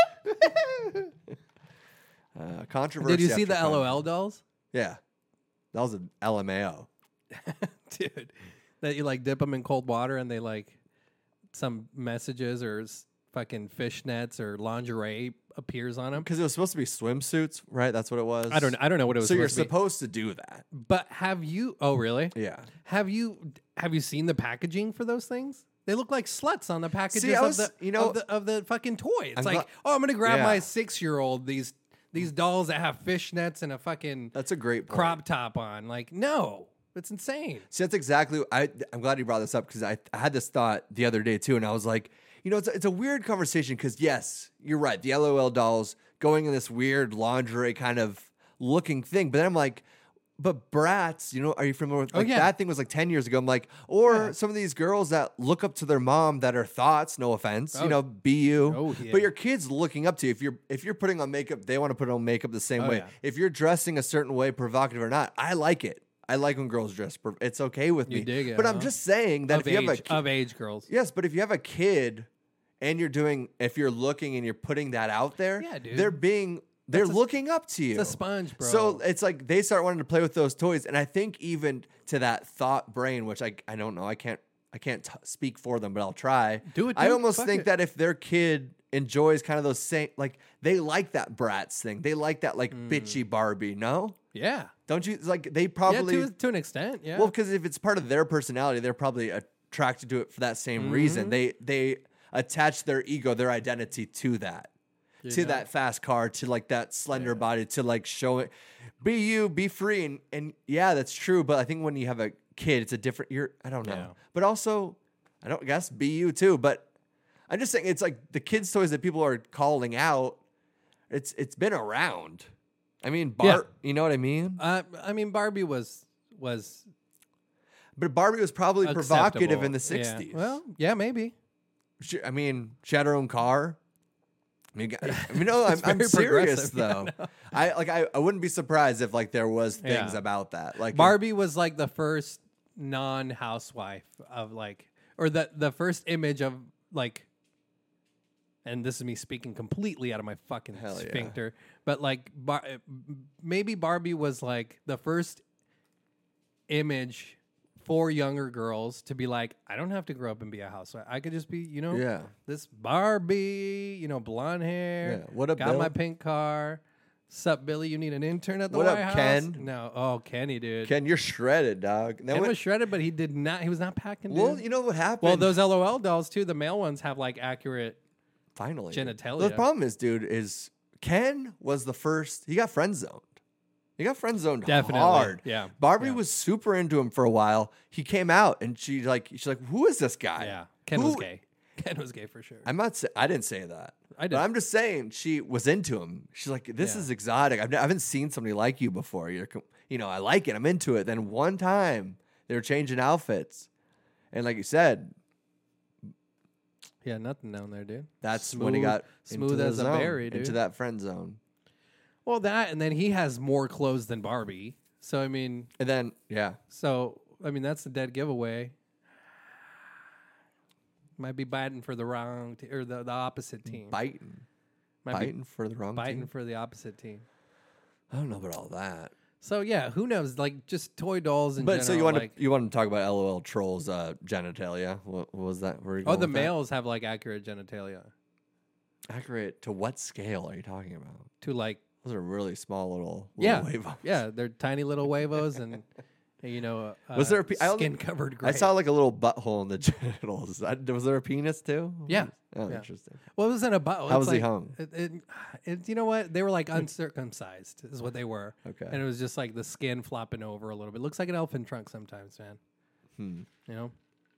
Uh, controversy. Did you see after the controversy. LOL dolls? Yeah, that was an L M A O. Dude, that you like dip them in cold water and they like some messages or s- fucking fishnets or lingerie appears on them. Because it was supposed to be swimsuits, right? That's what it was. I don't I don't know what it was So you're supposed to be. supposed to do that. But have you Oh, really? Yeah. Have you have you seen the packaging for those things? They look like sluts on the packages See, I of was- the you know- of the, of the fucking toy. It's I'm like, gla- oh, I'm gonna grab Yeah. my six year old these these dolls that have fishnets and a fucking That's a great point. crop top on. Like, no, it's insane. See, that's exactly. I I'm glad you brought this up because I, I had this thought the other day too, and I was like, you know, it's a, it's a weird conversation because yes, you're right. The LOL dolls going in this weird lingerie kind of looking thing, but then I'm like, but Bratz, you know, are you familiar with Oh, like yeah. that thing was like ten years ago? I'm like, or Yeah. some of these girls that look up to their mom that are thoughts, no offense, Oh. you know, be you, Oh, yeah. but your kids looking up to you. If you're if you're putting on makeup, they want to put on makeup the same Oh, way. yeah. If you're dressing a certain way, provocative or not, I like it. I like when girls dress. per- It's okay with You me. dig it, but I'm huh? just saying that Of if you age, have a ki- of age girls. yes, but if you have a kid and you're doing, if you're looking and you're putting that out there, Yeah, dude. they're being, they're That's a- looking up to you. It's a sponge, bro. So it's like they start wanting to play with those toys, and I think even to that thought brain, which I I don't know, I can't I can't t- speak for them, but I'll try. Do it, I dude. almost Fuck think it. that if their kid enjoys kind of those same, like they like that Bratz thing, they like that like Mm. bitchy Barbie. No, yeah. don't you? Like they Yeah, probably to, to an extent, yeah. well, because if it's part of their personality, they're probably attracted to it for that same Mm-hmm. reason. They they attach their ego, their identity to that, You to know? that fast car, to like that slender body, to like show it, be you, be free, and and yeah, that's true. But I think when you have a kid, it's a different. You're I don't know, Yeah. but also I don't guess be you too. But I'm just saying it's like the kids' toys that people are calling out. It's it's been around. I mean, Bar. Yeah. You know what I mean? Uh, I mean, Barbie was was But Barbie was probably provocative in the acceptable. sixties. Yeah. Well, yeah, maybe. She, I mean, she had her own car. I mean, I mean no, I'm, It's I'm very serious progressive. Yeah, though. no. I like. I, I wouldn't be surprised if like there was things Yeah. about that. Like Barbie was like the first non-housewife of like, or the the first image of like, and this is me speaking completely out of my fucking Hell yeah. sphincter, but like, Bar- maybe Barbie was like the first image for younger girls to be like, I don't have to grow up and be a housewife. I could just be, you know, Yeah. this Barbie, you know, blonde hair. Yeah. What up, got Bill? my pink car. Sup, Billy? You need an intern at the What up, White House? Ken? No, oh, Kenny, dude. Ken, you're shredded, dog. That Ken went- was shredded, but he did not. He was not packing. Dude. well, you know what happened? well, those LOL dolls too. The male ones have like accurate. finally genitalia. The problem is, dude, is Ken was the first. He got friend zoned. He got friend zoned Definitely, hard. yeah, Barbie yeah. was super into him for a while. He came out and she like she's like, who is this guy? Yeah, Ken Who- was gay. Ken was gay for sure. I'm not. Say, I didn't say that. I did. But I'm just saying she was into him. She's like, this Yeah. is exotic. I've, n- I haven't seen somebody like you before. You're, com- you know, I like it. I'm into it. Then one time they were changing outfits, and like you said, Yeah, nothing down there, dude. that's when he got smooth into the as a zone, berry, dude. into that friend zone. Well, that and then he has more clothes than Barbie. So I mean, And then yeah, so I mean that's a dead giveaway. Might be biting for the wrong t- or the, the opposite team. biting, Might biting for the wrong be biting team. for the opposite team. I don't know about all that. So yeah, who knows? Like just toy dolls in But general. so you want like, to you want to talk about LOL trolls uh, genitalia? What, what was that? Where are you oh, going the with that? males have like accurate genitalia Accurate to what scale are you talking about? to like Those are really small little, little yeah wavos. yeah they're tiny little huevos and you know uh, Was there a pe- I only- skin covered I grape. saw like a little butthole in the genitals. I, was there a penis too? Yeah. Oh, Yeah. interesting. Well, it wasn't a butt. How it's was he like- hung? It, it, it, you know what? They were like uncircumcised, is what they were. Okay. And it was just like the skin flopping over a little bit. Looks like an elephant trunk sometimes, man. Hmm. You know,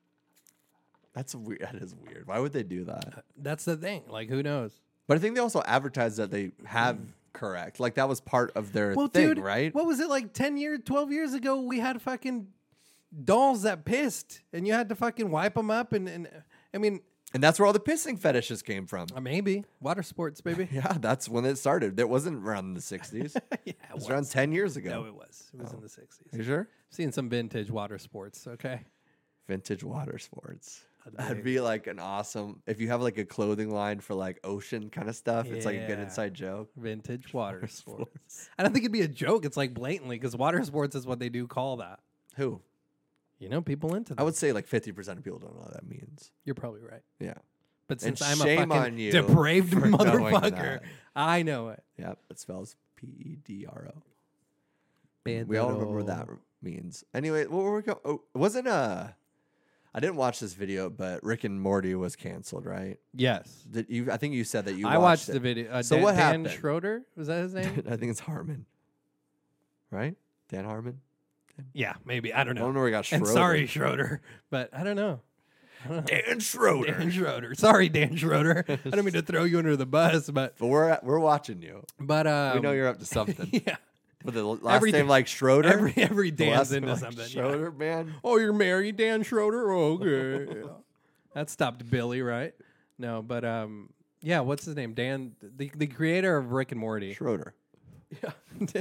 That's weird. That is weird. Why would they do that? that's the thing. Like, who knows? But I think they also advertise that they have correct. Like that was part of their Well, thing, dude, right? what was it like ten years, twelve years ago? We had fucking dolls that pissed, and you had to fucking wipe them up. And, and I mean, And that's where all the pissing fetishes came from. uh, maybe water sports, baby. Yeah, that's when it started. It wasn't around in the sixties. It yeah, it was was. around ten years No, ago. it was. It was in the sixties. You sure? Seen some vintage water sports. Okay. Vintage water sports. That'd That'd be- be like an awesome if you have like a clothing line for like ocean kind of stuff. It's like a good Yeah. inside joke. Vintage water sports. I don't think it'd be a joke. It's like blatantly because water sports is what they do call that. Who? You know, people into that. I would say like fifty percent of people don't know what that means. You're probably right. Yeah. But And since I'm shame a fucking on you depraved for knowing motherfucker, that. I know it. Yep. It spells P E D R O. We all remember what that means. Anyway, what were we going? Oh, it wasn't uh I didn't watch this video, but Rick and Morty was canceled, right? Yes. Did you? I think you said that you. I watched watched it. the video. Uh, So Dan, what Dan happened? Schroeder? Was that his name? I think it's Harmon, right? Dan Harmon. yeah, maybe. I don't I know. don't know where he got Schroeder. And sorry, Schroeder, but I don't know. I don't know. Dan Schroeder. Dan Schroeder. Sorry, Dan Schroeder. I don't mean to throw you under the bus, but But we're we're watching you. but um, we know you're up to something. yeah. With the last Every name Dan- like Schroeder. Every every The last Dan's name into like something. yeah. Schroeder, man. Oh, you're married, Dan Schroeder? Oh, okay. Yeah. That stopped Billy, right? No, but um, yeah, what's his name? Dan, the, the creator of Rick and Morty. Schroeder. Yeah.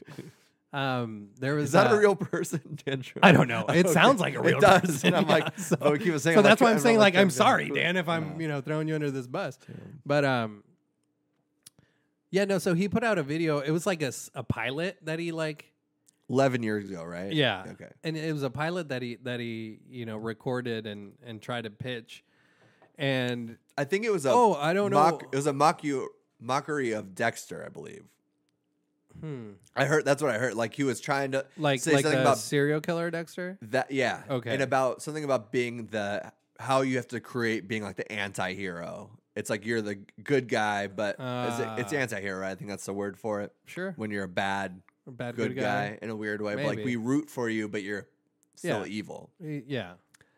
um, there was Is that uh, a real person, Dan Schroeder? I don't know. It Okay. sounds like a real It does. person. And I'm yeah, like, so, oh, we keep saying. so I'm that's like, why I'm saying everyone like I'm like, sorry, who- Dan, if I'm Yeah. you know throwing you under this bus. But um, yeah, no. So he put out a video. It was like a, s- a pilot that he like. Eleven years ago, right? Yeah. Okay. And it was a pilot that he that he you know recorded and and tried to pitch, and I think it was a. oh I don't mock, know. It was a mock you mockery of Dexter, I believe. Hmm. I heard that's what I heard. Like he was trying to Like say like something the about serial killer Dexter. that. Yeah. Okay. And about something about being the how you have to create being like the anti-hero. It's like you're the good guy, but is it, it's Ah. anti-hero. Right? I think that's the word for it. Sure. When you're a bad A bad good, good, guy. in a weird way, but like Maybe. we root for you, but you're still Yeah. evil. Y- Yeah.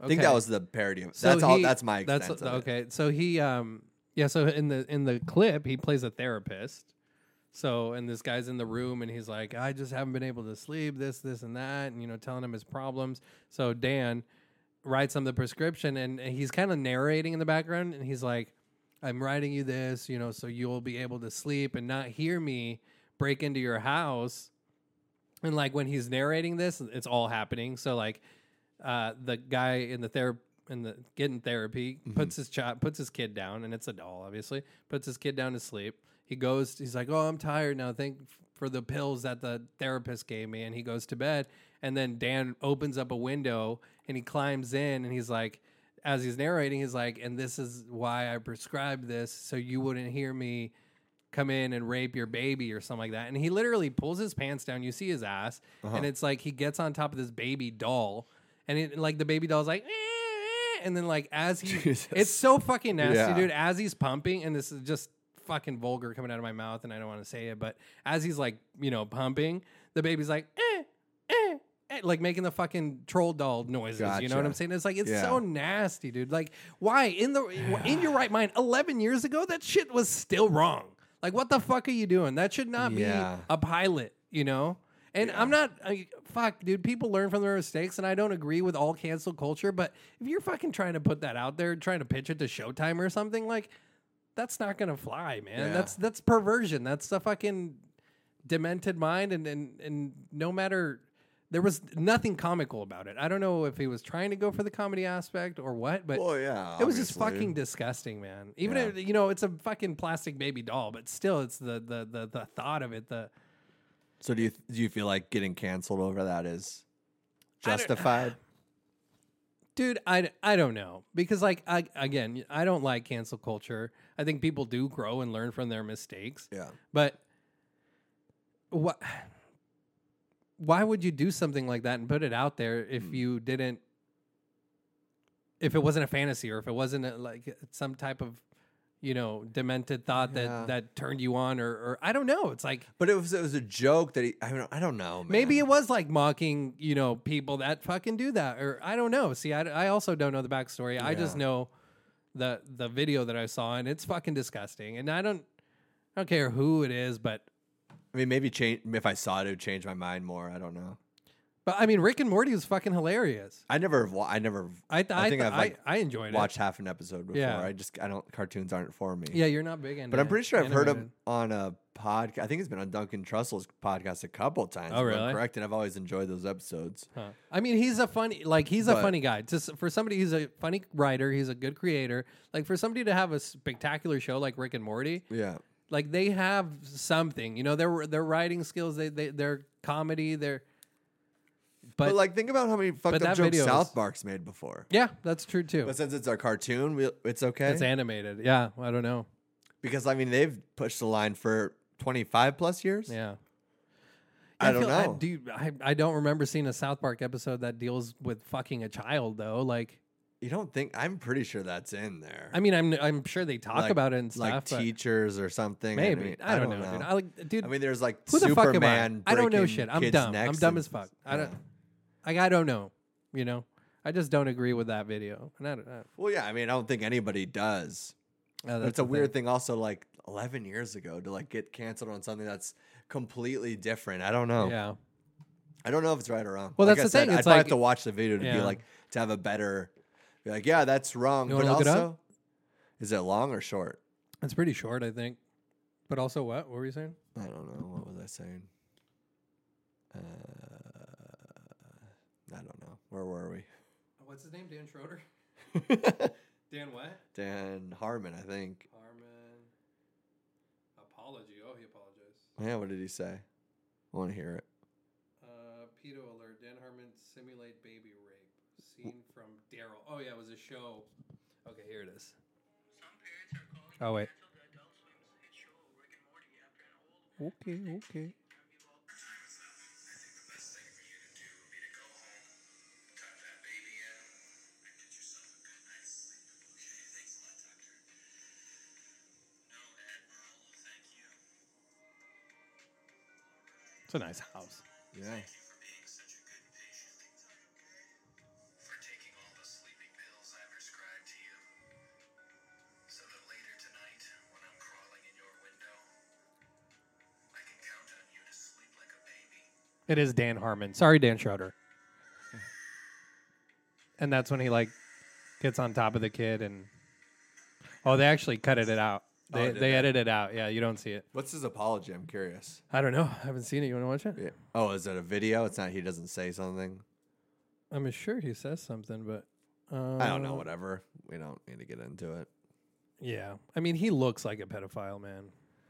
I think that Okay. was the parody of So That's all. he- That's my That's extent of it. okay. So he, um, yeah. So in the in the clip, he plays a therapist. So and this guy's in the room, and he's like, "I just haven't been able to sleep. This, this, and that," and you know, telling him his problems. So Dan writes him the prescription, and he's kind of narrating in the background, and he's like, "I'm writing you this, you know, so you'll be able to sleep and not hear me break into your house." And like when he's narrating this, it's all happening. So like, uh, the guy in the therapy in the getting therapy Mm-hmm. puts his child puts his kid down, and it's a doll, obviously. Puts his kid down to sleep. He goes. He's like, "Oh, I'm tired now. Thank f- for the pills that the therapist gave me." And he goes to bed. And then Dan opens up a window and he climbs in, and he's like, as he's narrating, he's like, "And this is why I prescribed this, so you wouldn't hear me come in and rape your baby," or something like that. And he literally pulls his pants down. You see his ass, Uh-huh. and it's like he gets on top of this baby doll, and it, like the baby doll's like, "Eh, eh," and then like as he, Jesus. it's so fucking nasty, Yeah. dude. As he's pumping, and this is just fucking vulgar coming out of my mouth, and I don't want to say it, but as he's like, you know, pumping, the baby's like, eh, eh, eh, like making the fucking troll doll noises. You know what Gotcha. I'm saying? It's like it's Yeah. so nasty, dude. Like, why in the in your right mind? Eleven years ago, that shit was still wrong. Like, what the fuck are you doing? That should not Yeah. be a pilot, you know? And I'm not, I, fuck, dude, people learn from their mistakes, and I don't agree with all cancel culture, but if you're fucking trying to put that out there, trying to pitch it to Showtime or something, like, that's not going to fly, man. Yeah. That's that's perversion. That's a fucking demented mind, and, and, and no matter, there was nothing comical about it. I don't know if he was trying to go for the comedy aspect or what, but Well, yeah. it was just obviously. fucking disgusting, man. Even Yeah. if, you know, it's a fucking plastic baby doll, but still, it's the the the, the thought of it. The So do you do you feel like getting canceled over that is I don't- justified? dude, I, I don't know, because like I again, I don't like cancel culture. I think people do grow and learn from their mistakes, Yeah. but what? Why would you do something like that and put it out there if Hmm. you didn't? If it wasn't a fantasy, or if it wasn't a, like some type of, you know, demented thought that Yeah. that turned you on, or, or I don't know. It's like But it was it was a joke that he. I don't. I don't know. Man. maybe it was like mocking, you know, people that fucking do that, or I don't know. See, I, I also don't know the backstory. I just Yeah. know the the video that I saw, and it's fucking disgusting. And I don't, I don't care who it is, but I mean, maybe change if I saw it, it would change my mind more. I don't know. but I mean, Rick and Morty was fucking hilarious. I never. wa- I never. I th- I I, think th- I've like I, I enjoyed watched half an episode before. Yeah. I just. I don't. Cartoons aren't for me. it. Yeah, you're not big into. But I'm pretty sure I've heard animated. him on a podcast. I think it's been on Duncan Trussell's podcast a couple times. Oh, if I'm really? correct, and I've always enjoyed those episodes. Huh. I mean, he's a funny, like he's a But- funny guy. Just for somebody, he's a funny writer. He's a good creator. Like for somebody to have a spectacular show like Rick and Morty, Yeah. like they have something. You know, their their writing skills, they they their comedy, their. But, But, like, think about how many fucked that up jokes video South is- Park's made before. yeah, that's true too. But since it's a cartoon, we, it's okay. It's animated. Yeah, I don't know. Because I mean, they've pushed the line for twenty-five plus years. Yeah. I don't feel- know. do I, I don't remember seeing a South Park episode that deals with fucking a child though. Like, You don't think? I'm pretty sure that's in there. I mean, I'm I'm sure they talk Like- about it and stuff. like but teachers or something. maybe I, mean, I, don't, know, dude. I like, dude. I mean, there's like who the Superman. fuck am I? I don't know breaking shit. I'm kids' dumb. I'm necks dumb and- as fuck. I don't. Yeah. Like, I don't know. You know, I just don't agree with that video. And I don't. I, Well, yeah. I mean, I don't think anybody does. uh, But that's it's a the weird thing. Also, like eleven years ago, to like get canceled on something that's completely different. I don't know. Yeah. I don't know if it's right or wrong. Well, Like that's I the said, thing, I'd it's probably like- have to watch the video to be Yeah. like to have a better. Be like, yeah, that's wrong. You but wanna look it also, up? is it long or short? It's pretty short, I think. But also, what? What were you saying? I don't know. What was I saying? Uh, I don't know. Where were we? What's his name? Dan Schroeder. Dan what? Dan Harmon, I think. Harmon. Apology. Oh, he apologized. Yeah, what did he say? I want to hear it. Uh, pedo alert. Dan Harmon simulate baby rape. Scene from Daryl. Oh yeah, it was a show. Okay, here it is. Oh wait. Okay, okay. It's a nice house. Yeah. For taking all the sleeping It is Dan Harmon. Sorry, Dan Schroeder. And that's when he like gets on top of the kid and oh, they actually cut it out. They Oh, they did they? edited it out. Yeah, you don't see it. What's his apology? I'm curious. I don't know. I haven't seen it. You want to watch it? Yeah. Oh, is it a video? It's not. He doesn't say something. I'm sure he says something, but uh, I don't know. Whatever. We don't need to get into it. Yeah, I mean, he looks like a pedophile, man.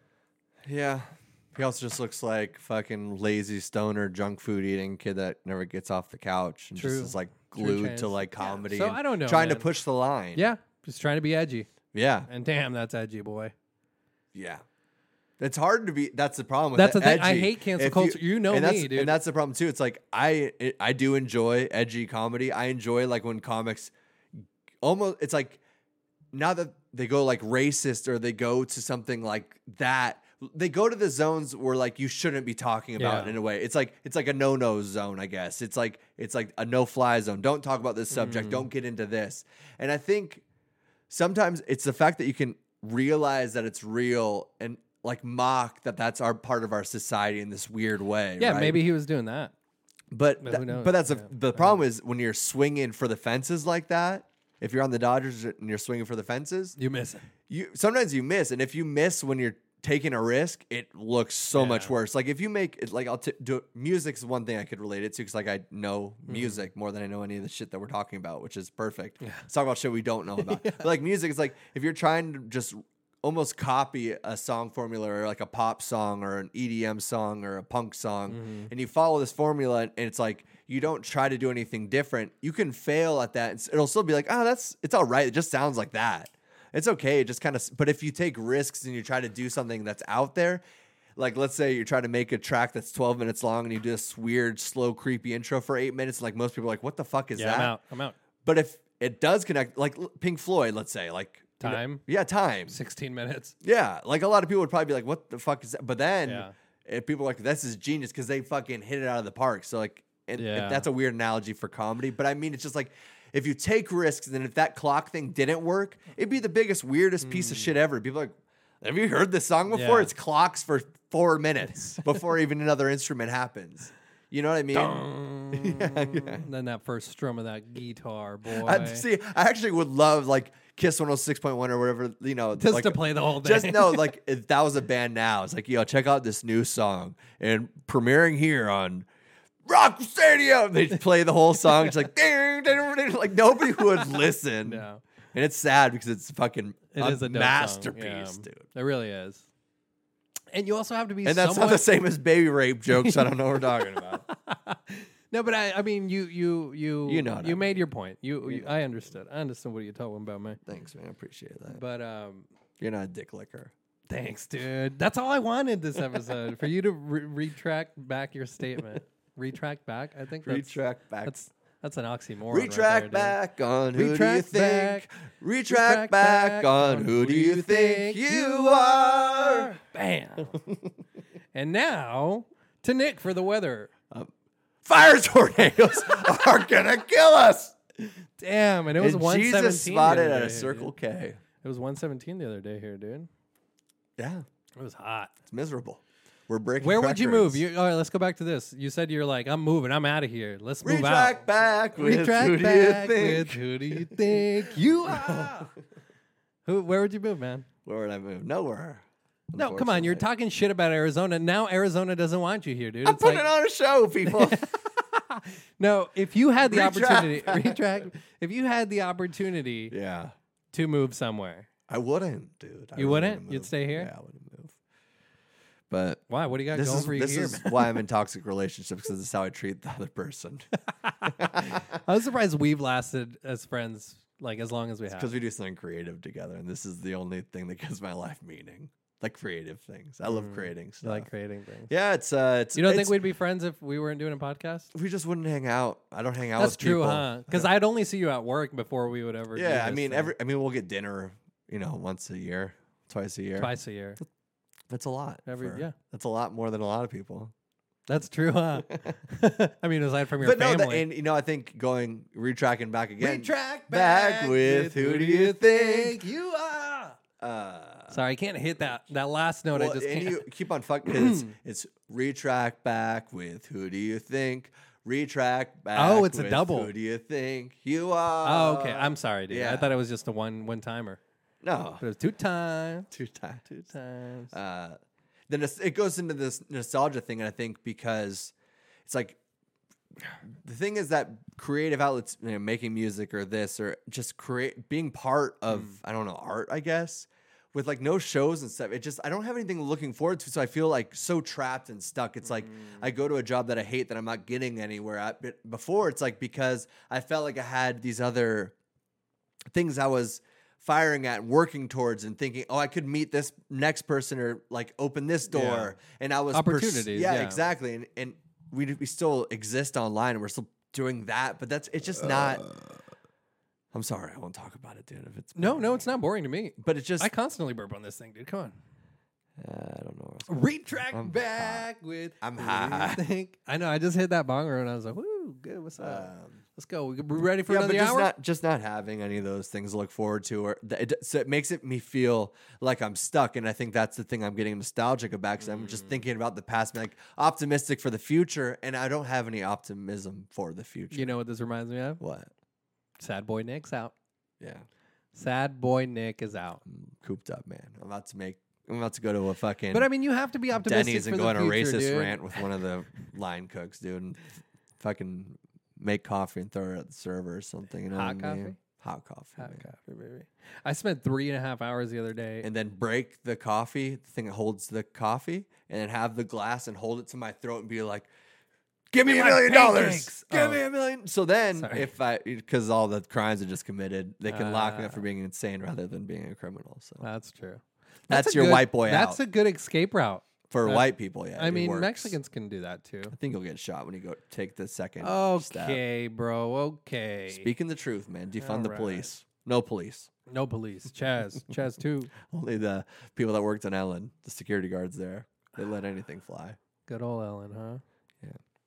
Yeah. He also just looks like fucking lazy stoner junk food eating kid that never gets off the couch and True. just is like True glued chance. to like Yeah. comedy. So and I don't know, Trying man. to push the line. Yeah, just trying to be edgy. Yeah. And damn, that's edgy, boy. Yeah. It's hard to be. That's the problem with That's the the thing. I edgy. hate cancel If culture. You know and me, that's, dude. And that's the problem too. It's like I it, I do enjoy edgy comedy. I enjoy like when comics almost. It's like now that they go like racist or they go to something like that. They go to the zones where like you shouldn't be talking about Yeah. in a way. It's like it's like a no-no zone, I guess. It's like it's like a no-fly zone. Don't talk about this subject. Mm. Don't get into this. And I think sometimes it's the fact that you can realize that it's real and like mock that that's our part of our society in this weird way. yeah, right? maybe he was doing that. But But tha- who knows? but that's a, Yeah. the problem is when you're swinging for the fences like that. If you're on the Dodgers and you're swinging for the fences, You miss it. you sometimes you miss, and if you miss when you're taking a risk, it looks so Yeah. much worse. Like if you make it, like I'll t- do music's one thing I could relate it to because like I know Mm-hmm. music more than I know any of the shit that we're talking about, which is perfect. Let's talk about shit we don't know about. But like music, it's like if you're trying to just almost copy a song formula or like a pop song or an E D M song or a punk song, Mm-hmm. and you follow this formula, and it's like you don't try to do anything different. You can fail at that. and It'll still be like, oh, that's it's all right. It just sounds like that. It's okay. It just kind of, but if you take risks and you try to do something that's out there, like let's say you're trying to make a track that's twelve minutes long and you do this weird, slow, creepy intro for eight minutes, like most people are like, what the fuck is Yeah, that? I'm out. I'm out. But if it does connect, like l- Pink Floyd, let's say, like you know- Time. yeah, time, sixteen minutes. yeah, like a lot of people would probably be like, what the fuck is that? But then Yeah. if people are like, this is genius because they fucking hit it out of the park. So like, and, and Yeah. that's a weird analogy for comedy, but I mean, it's just like. If you take risks, and if that clock thing didn't work, it'd be the biggest, weirdest piece of shit ever. People are like, have you heard this song before? Yeah. It's clocks for four minutes before even another instrument happens. You know what I mean? yeah, yeah. Then that first strum of that guitar, boy. I, see, I actually would love like Kiss one oh six point one or whatever, you know. Just like, to play the whole day. Just know, like, if that was a band now, it's like, yo, check out this new song and premiering here on Rock Stadium. They play the whole song. It's like, ding, ding, ding, like nobody would listen. No. And it's sad because it's fucking It a is a dope masterpiece, song. Yeah. dude. It really is. And you also have to be And that's somewhat... not the same as baby rape jokes. I don't know what we're talking about. No, but I, I mean, you, you, you, You know what you I made your point. You, You you know. I understood. I understood what you're talking about, man. Thanks, man. I appreciate that. But um, You're not a dick licker. thanks, dude. That's all I wanted this episode for you to re- retract back your statement. Retract back. I think that's, Retract back. That's that's an oxymoron. Retract right there, dude. back on who Retract do you think? back. Retract back on who do you think you are? Bam. And now to Nick for the weather. Fire tornadoes are gonna kill us. Damn, and it was And one seventeen. Jesus spotted the at other a day, Circle dude. K. It was one seventeen the other day here, dude. Yeah, It was hot. it's miserable. We're breaking. Where would you records. move? You, all right, let's go back to this. You said you're like, I'm moving. I'm out of here. Let's move Retract out. back with Retract who do back you think? with who do you think you are? Who? Where would you move, man? Where would I move? Nowhere. No, come on. You're unfortunately. talking shit about Arizona. Now Arizona doesn't want you here, dude. I'm It's putting like- on a show, people. no, if you had the Retract opportunity, back. retract. If you had the opportunity yeah, to move somewhere, I wouldn't, dude. I You really wouldn't? wouldn't You'd move. stay here? Yeah, I wouldn't move. But why? What do you got this going is for you this here, is man? why I'm in toxic relationships because this is how I treat the other person. I was surprised we've lasted as friends like as long as we have. Because we do something creative together, and this is the only thing that gives my life meaning. Like creative things. I love creating You stuff. like creating things. yeah, it's uh, it's. You don't it's, think we'd be friends if we weren't doing a podcast? we just wouldn't hang out? I don't hang out. That's with true, people. huh? Because I'd only see you at work before we would ever. do Yeah, I this mean, thing. every. I mean, we'll get dinner. You know, once a year, twice a year. twice a year. That's a lot. Every- for- yeah. That's a lot more than a lot of people. That's true, huh? I mean, aside from your But no, family. that, and you know, I think going retracking back again. Retract back with who do you think you are? Uh, Sorry, I can't hit that that last note. Well, I just and can't. you keep on fucking because it's retract back with who do you think? Retract back. Oh, it's a with double. Who do you think you are? Oh, okay. I'm sorry, dude. I yeah. thought it was just a one one timer. No, But it was two times. two times. Two times. Uh, then it's- it goes into this nostalgia thing, and I think because it's like the thing is that creative outlets, you know, making music or this or just create being part of Mm. I don't know art, I guess. With like no shows and stuff, it just I don't have anything looking forward to, so I feel like so trapped and stuck. It's like I go to a job that I hate that I'm not getting anywhere at. But before, it's like because I felt like I had these other things I was firing at, and working towards, and thinking, oh, I could meet this next person or like open this door, Yeah. and I was Opportunities, yeah, yeah. exactly, and and we we still exist online, and we're still doing that, but that's it's just not. I'm sorry, I won't talk about it, dude. If it's No, no, it's not boring to me. but it just I constantly burp on this thing, dude. Come on. uh, I don't know. Retract I'm back with. I'm who high. do you think? I know. I just hit that bonger and I was like, "Woo, good. What's up? Um, Let's go. We we ready for yeah, another but just hour?" not just not having any of those things to look forward to, or th- it, so it makes it me feel like I'm stuck, and I think that's the thing I'm getting nostalgic about because I'm Mm. just thinking about the past, like optimistic for the future, and I don't have any optimism for the future. You know what this reminds me of? what? Sad boy Nick's out. Yeah, Sad boy Nick is out. I'm cooped up, man. I'm about to make. I'm about to go to a fucking. But I mean, you have to be optimistic Denny's for and the go on a future, racist dude. rant with one of the line cooks, dude, and f- fucking make coffee and throw it at the server or something. You know Hot what I mean? coffee? Hot coffee. Hot man. coffee, baby. I spent three and a half hours the other day. And then break the coffee, the thing that holds the coffee, and then have the glass and hold it to my throat and be like, "Give me Give a me my million dollars! pancakes!" Give Oh. me a million!" So then, Sorry. if I, because all the crimes I just committed, they can lock me up Ah. for being insane rather than being a criminal. So That's true. that's a your good- white boy That's out. a good escape route. For uh, white people, yeah. I it mean, works. Mexicans can do that too. I think you'll get shot when you go take the second step. Okay, bro. Okay. Speaking the truth, man. Defund the Alright. police. No police. No police. Chaz. Chaz too. Only the people that worked on Ellen, the security guards there. They let anything fly. Good old Ellen, huh? Yeah.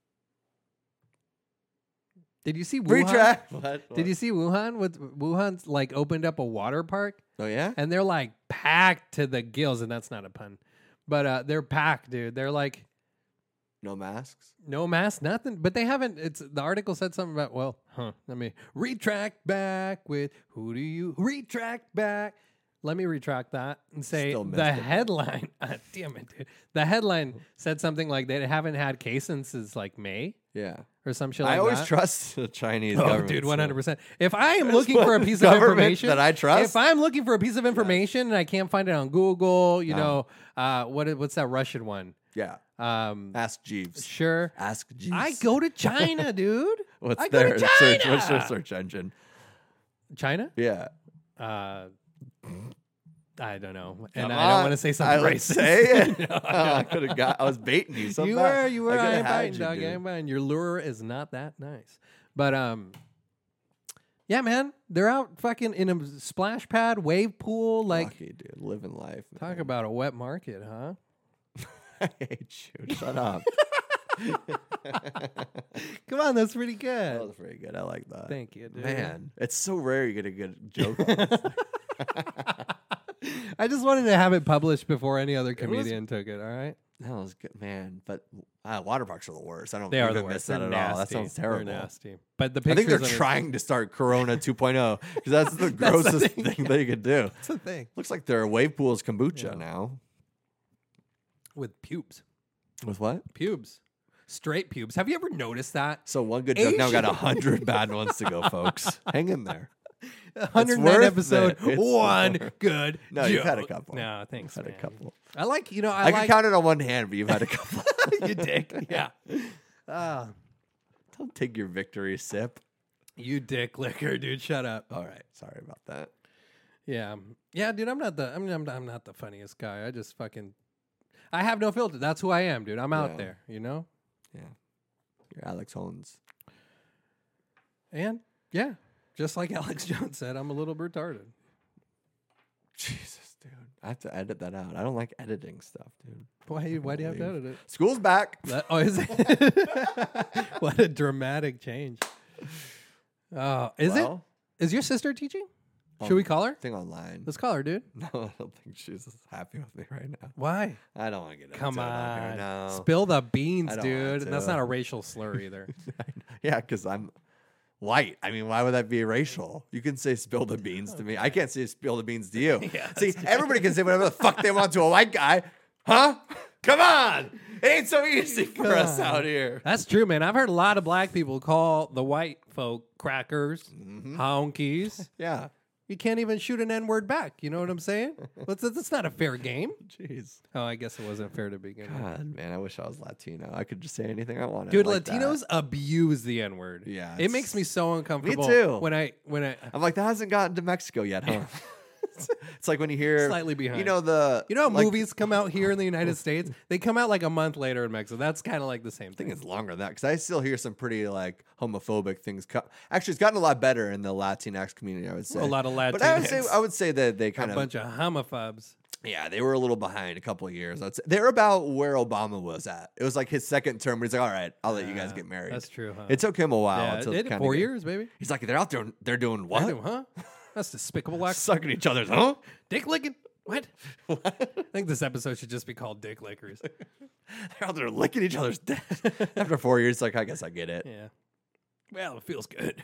Did you see Wuhan? Retract. What? Did you see Wuhan? With Wuhan's like opened up a water park, Oh yeah. and they're like packed to the gills, and that's not a pun, but uh, they're packed, dude. They're like No masks. no mask, nothing. But they haven't. It's the article said something about. Well, huh? Let me retract back with who do you retract back? Let me retract that and say Still missed the it. headline. ah, damn it, dude. The headline said something like they haven't had cases since like May Yeah. or some shit like I always that. trust the Chinese Oh, government. dude, so- one hundred percent. If I am That's looking for a one piece of government information that I trust. if I'm looking for a piece of information and I can't find it on Google, you No. know, uh, what what's that Russian one? Yeah. Um, Ask Jeeves. sure. Ask Jeeves. I go to China, dude. What's I go their to search? China. What's their search engine? China? Yeah. Uh, I don't know, and Come I don't on. want to say something I would racist. say it. No, Oh, I could have got. I was baiting you. So you bad. were, you were. I coulda I ain't had biting, you, dog. I dude. ain't biting. Your lure is not that nice, but um, yeah, man, they're out fucking in a splash pad, wave pool, like. Lucky, dude, living life. Talk man. about a wet market, huh? I hate you. Shut up. Come on, that's pretty That good. was pretty good. I like that. Thank you, dude. Man, it's so rare you get a good joke. on this. I just wanted to have it published before any other was- comedian took it. All right, That was good, man. But uh, water parks are the worst. I don't. they are even the miss worst. that They're at nasty. all. That sounds terrible. They're nasty. But the I think they're pictures on it- trying to start Corona two point oh because that's the That's the grossest thing. thing they could do. That's the thing Looks like their wave pool is kombucha Yeah. now. with pubes, With what? pubes, straight pubes. Have you ever noticed that? So one good joke now got a Asian- hundred bad ones to go, folks. Hang in there. one hundred nine worth episode, it. It's one worth- good. No, you've had a joke. couple. No, You've thanks. had a man. couple. I like you know. I, I, like can count it on one hand, but you've had a couple. you dick. Yeah. Ah, Don't take your victory sip. you dick liquor, dude. Shut up. All right, sorry about that. Yeah, yeah, dude. I'm not the. I mean, I'm, I'm not the funniest guy. I just fucking. I have no filter. That's who I am, dude. I'm out Yeah. there. You know. Yeah, you're Alex Holmes. And yeah, just like Alex Jones said, I'm a little retarded. Jesus, dude, I have to edit that out. I don't like editing stuff, dude. Why? Why do you have to believe- edit it? School's back. That, oh, is it? What a dramatic change. Oh, is Well, it? Is your sister teaching? Should we call her? Thing online. Let's call her, dude. No, I don't think she's happy with me right now. Why? I don't want to get into Come it on here. on. No. Spill the beans, I don't dude. want And that's to. not a racial slur either. Yeah, because I'm white. I mean, why would that be racial? You can say spill the beans to me. I can't say spill the beans to you. Yeah, See, that's everybody can say whatever the fuck they want to a white guy. Huh? Come on. It ain't so easy for us out here. That's true, man. I've heard a lot of black people call the white folk crackers, Mm-hmm. honkies. Yeah. You can't even shoot an N-word back. You know what I'm saying? That's, that's not a fair game. Jeez. Oh, I guess it wasn't fair to begin with. God, man, I wish I was Latino. I could just say anything I wanted. Dude, like Latinos that. abuse the N-word. Yeah, It it's- makes me so uncomfortable. too. When I when I I'm like, that hasn't gotten to Mexico yet, huh? It's like when you hear Slightly behind. You know the you know how like, movies come out here in the United States? They come out like a month later in Mexico. That's kind of like the same I think thing. it's longer than that because I still hear some pretty like homophobic things. Co- Actually, it's gotten a lot better in the Latinx community. I would say A lot of but I would say Latinx. I would say that they kind A of bunch of homophobes. yeah they were a little behind a couple of years. I'd say they're about where Obama was at. It was like his second term. Where he's like, all right, I'll let you guys Uh, get married. That's true, huh? It took him a while. yeah, until it did. kinda Four get- years, baby. He's like, they're out there. They're doing what? I do, huh? That's despicable. Act. Sucking each other's, huh? Dick licking. What? I think this episode should just be called Dick Lickers. They're out there licking each other's dick. After four years, it's like, I guess I get it. Yeah. Well, it feels good.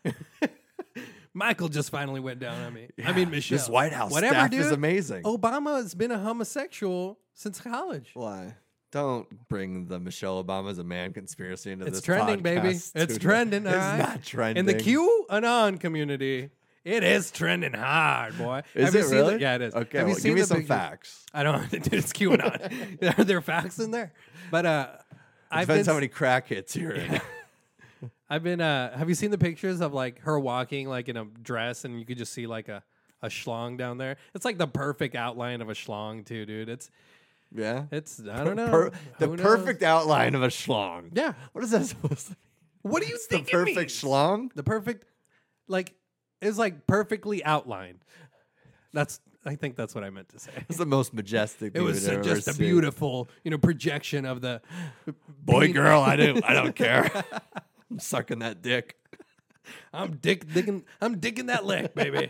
Michael just finally went down on me. I mean, Michelle. This White House Whatever, staff dude. is amazing. Obama has been a homosexual since college. Why? Don't bring the Michelle Obama's a man conspiracy into It's this trending, baby. podcast, It's dude. trending. It's all right? not trending. In the QAnon community, it is trending hard, boy. Is Have you it seen really? The, yeah, it is. Okay, Have you well, seen give me the some pictures? facts. I don't. Dude, it's QAnon. Are there facts in there? But uh, I've Depends been how many crack hits you're in. I've been. Uh, have you seen the pictures of like her walking like in a dress, and you could just see like a a schlong down there? It's like the perfect outline of a schlong, too, dude. It's Yeah. it's. I don't know. Per- the Who knows? perfect outline of a schlong. Yeah. What is that supposed to be? What do you It's the think? it perfect means? schlong? The perfect, like, is like perfectly outlined. That's. I think that's what I meant to say. It's the most majestic It thing was we've uh, ever just a seen. beautiful, you know, projection of the Boy, bean- girl, I do. I don't care. I'm sucking that dick. I'm dick digging. I'm digging that lick, baby.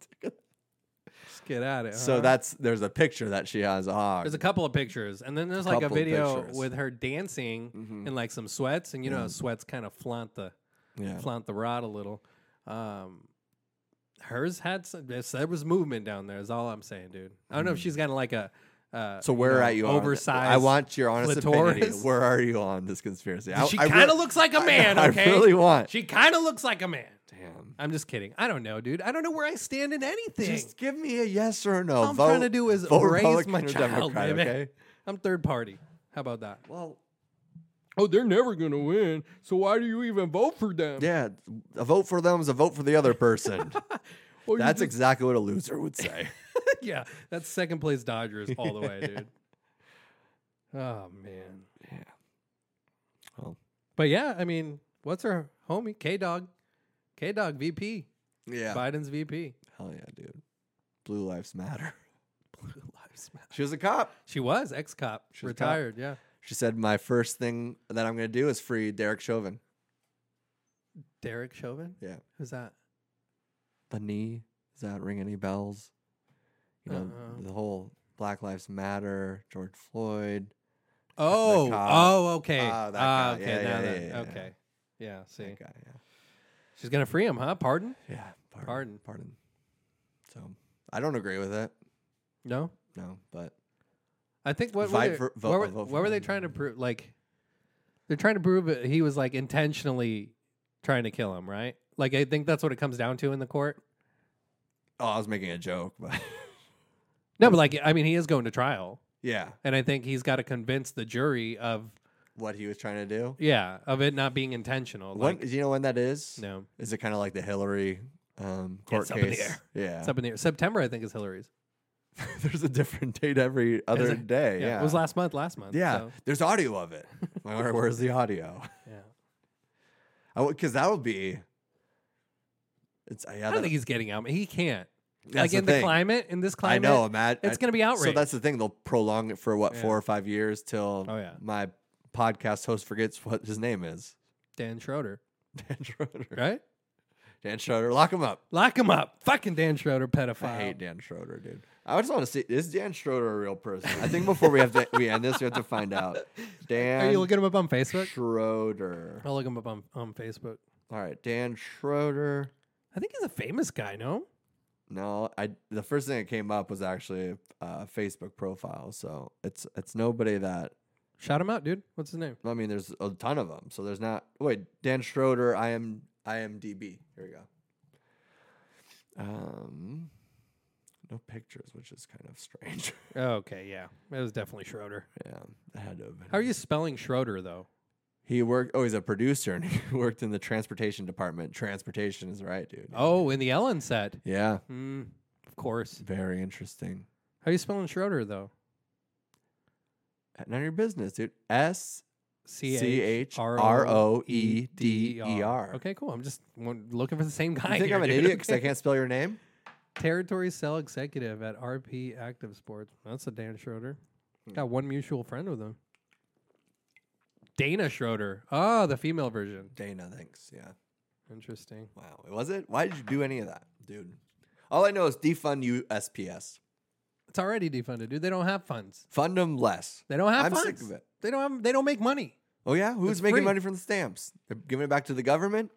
Just get at it. So huh? that's there's a picture that she has a hog. There's a couple of pictures, and then there's like a Couple of video pictures. Mm-hmm. with her dancing in like some sweats, and you know, how sweats kind of flaunt the yeah. flaunt the rod a little. Um, hers had some, there was movement down there. Is all I'm saying, dude. I don't know if she's got like a uh, So where you know, are you on- oversized. I want your honest opinion. clitoris. Where are you on this conspiracy? I, She I kind of really- looks like a man. I, Okay, I really want. She kind of looks like a man. Damn. I'm just kidding. I don't know, dude. I don't know where I stand in anything. Just give me a yes or a no. All I'm vote, trying to do is vote raise Republican my or child, Democrat, baby. okay? I'm third party. How about that? Well, Oh, they're never gonna win. So why do you even vote for them? yeah, a vote for them is a vote for the other person. Or you That's just- exactly what a loser would say. yeah. That's second place Dodgers all the way, dude. Oh man. Yeah. Well, But yeah, I mean, what's her homie? K Dog. K Dog V P. yeah. Biden's V P. Hell yeah, dude. Blue lives matter. Blue Lives Matter. She was a cop. She was ex cop. She was a cop. Retired, yeah. She said, my first thing that I'm going to do is free Derek Chauvin. Derek Chauvin? Yeah. Who's that? The knee. Does that ring any bells? You know, Uh-uh. the whole Black Lives Matter, George Floyd. Oh, cop. oh, okay. Ah, that Ah, guy. okay, Yeah, now yeah, that- yeah, yeah, okay. Yeah, see. That guy, yeah. She's going to free him, huh? Pardon? Yeah. Pardon. Pardon. Pardon. So, I don't agree with it. No? No, but I think what, Fight were, they, for- vote- what, were, vote for what were they him. trying to prove? Like, they're trying to prove that he was like intentionally trying to kill him, right? Like, I think that's what it comes down to in the court. oh, I was making a joke, but No, but like, I mean, he is going to trial, yeah, and I think he's got to convince the jury of, what he was trying to do. yeah, of it not being intentional. When, Like, do you know when that is? no, Is it kind of like the Hillary um, court It's up case? in the air. Yeah. it's up in the air. September, I think, is Hillary's. There's a different date every other it? day. Yeah, Yeah. it was last month. Last month. Yeah. so, There's audio of it. Where, where's the audio? yeah. Because that would be. It's yeah. I that- don't think he's getting out. He can't. that's like in the thing. climate, in this I climate, know, Matt. it's going to be outrage. So that's the thing. They'll prolong it for what Yeah. four or five years till Oh, yeah. my podcast host forgets what his name is. Dan Schroeder, Dan Schroeder. right? Dan Schroeder, lock him up. Lock him up. Fucking Dan Schroeder, pedophile. I hate Dan Schroeder, dude. I just want to see, is Dan Schroeder a real person? I think before we have to we end this, we have to find out. Dan Are you looking him up on Facebook? Schroeder. I'll look him up on, on Facebook. All right, Dan Schroeder. I think he's a famous guy, no? No, I. The first thing that came up was actually a uh, Facebook profile. So it's it's nobody that. Shout him out, dude. What's his name? I mean, there's a ton of them. So there's not. Wait, Dan Schroeder. I am I M D B. Here we go. Um, no pictures, which is kind of strange. Okay, yeah. It was definitely Schroeder. Yeah, that had to have been. How are you spelling Schroeder, though? He worked. Oh, he's a producer, and he worked in the transportation department. Transportation is right, dude. Oh, in the Ellen set. Yeah, Mm, of course. very interesting. How are you spelling Schroeder, though? None of your business, dude. S C C H R O E D E R. Okay, cool. I'm just one- looking for the same guy. You think here, I'm an dude. idiot because I can't spell your name? Territory Cell Executive at R P Active Sports. That's a Dan Schroeder. Hmm. Got one mutual friend with him. Dana Schroeder. Oh, the female version. Dana, thanks. Yeah. Interesting. Wow. Was it? Why did you do any of that, dude? All I know is defund U S P S. It's already defunded, dude. They don't have funds. Fund them less. They don't have I'm funds. sick of it. They don't have. They don't make money. Oh, yeah? Who's It's making free. money from the stamps? They're giving it back to the government?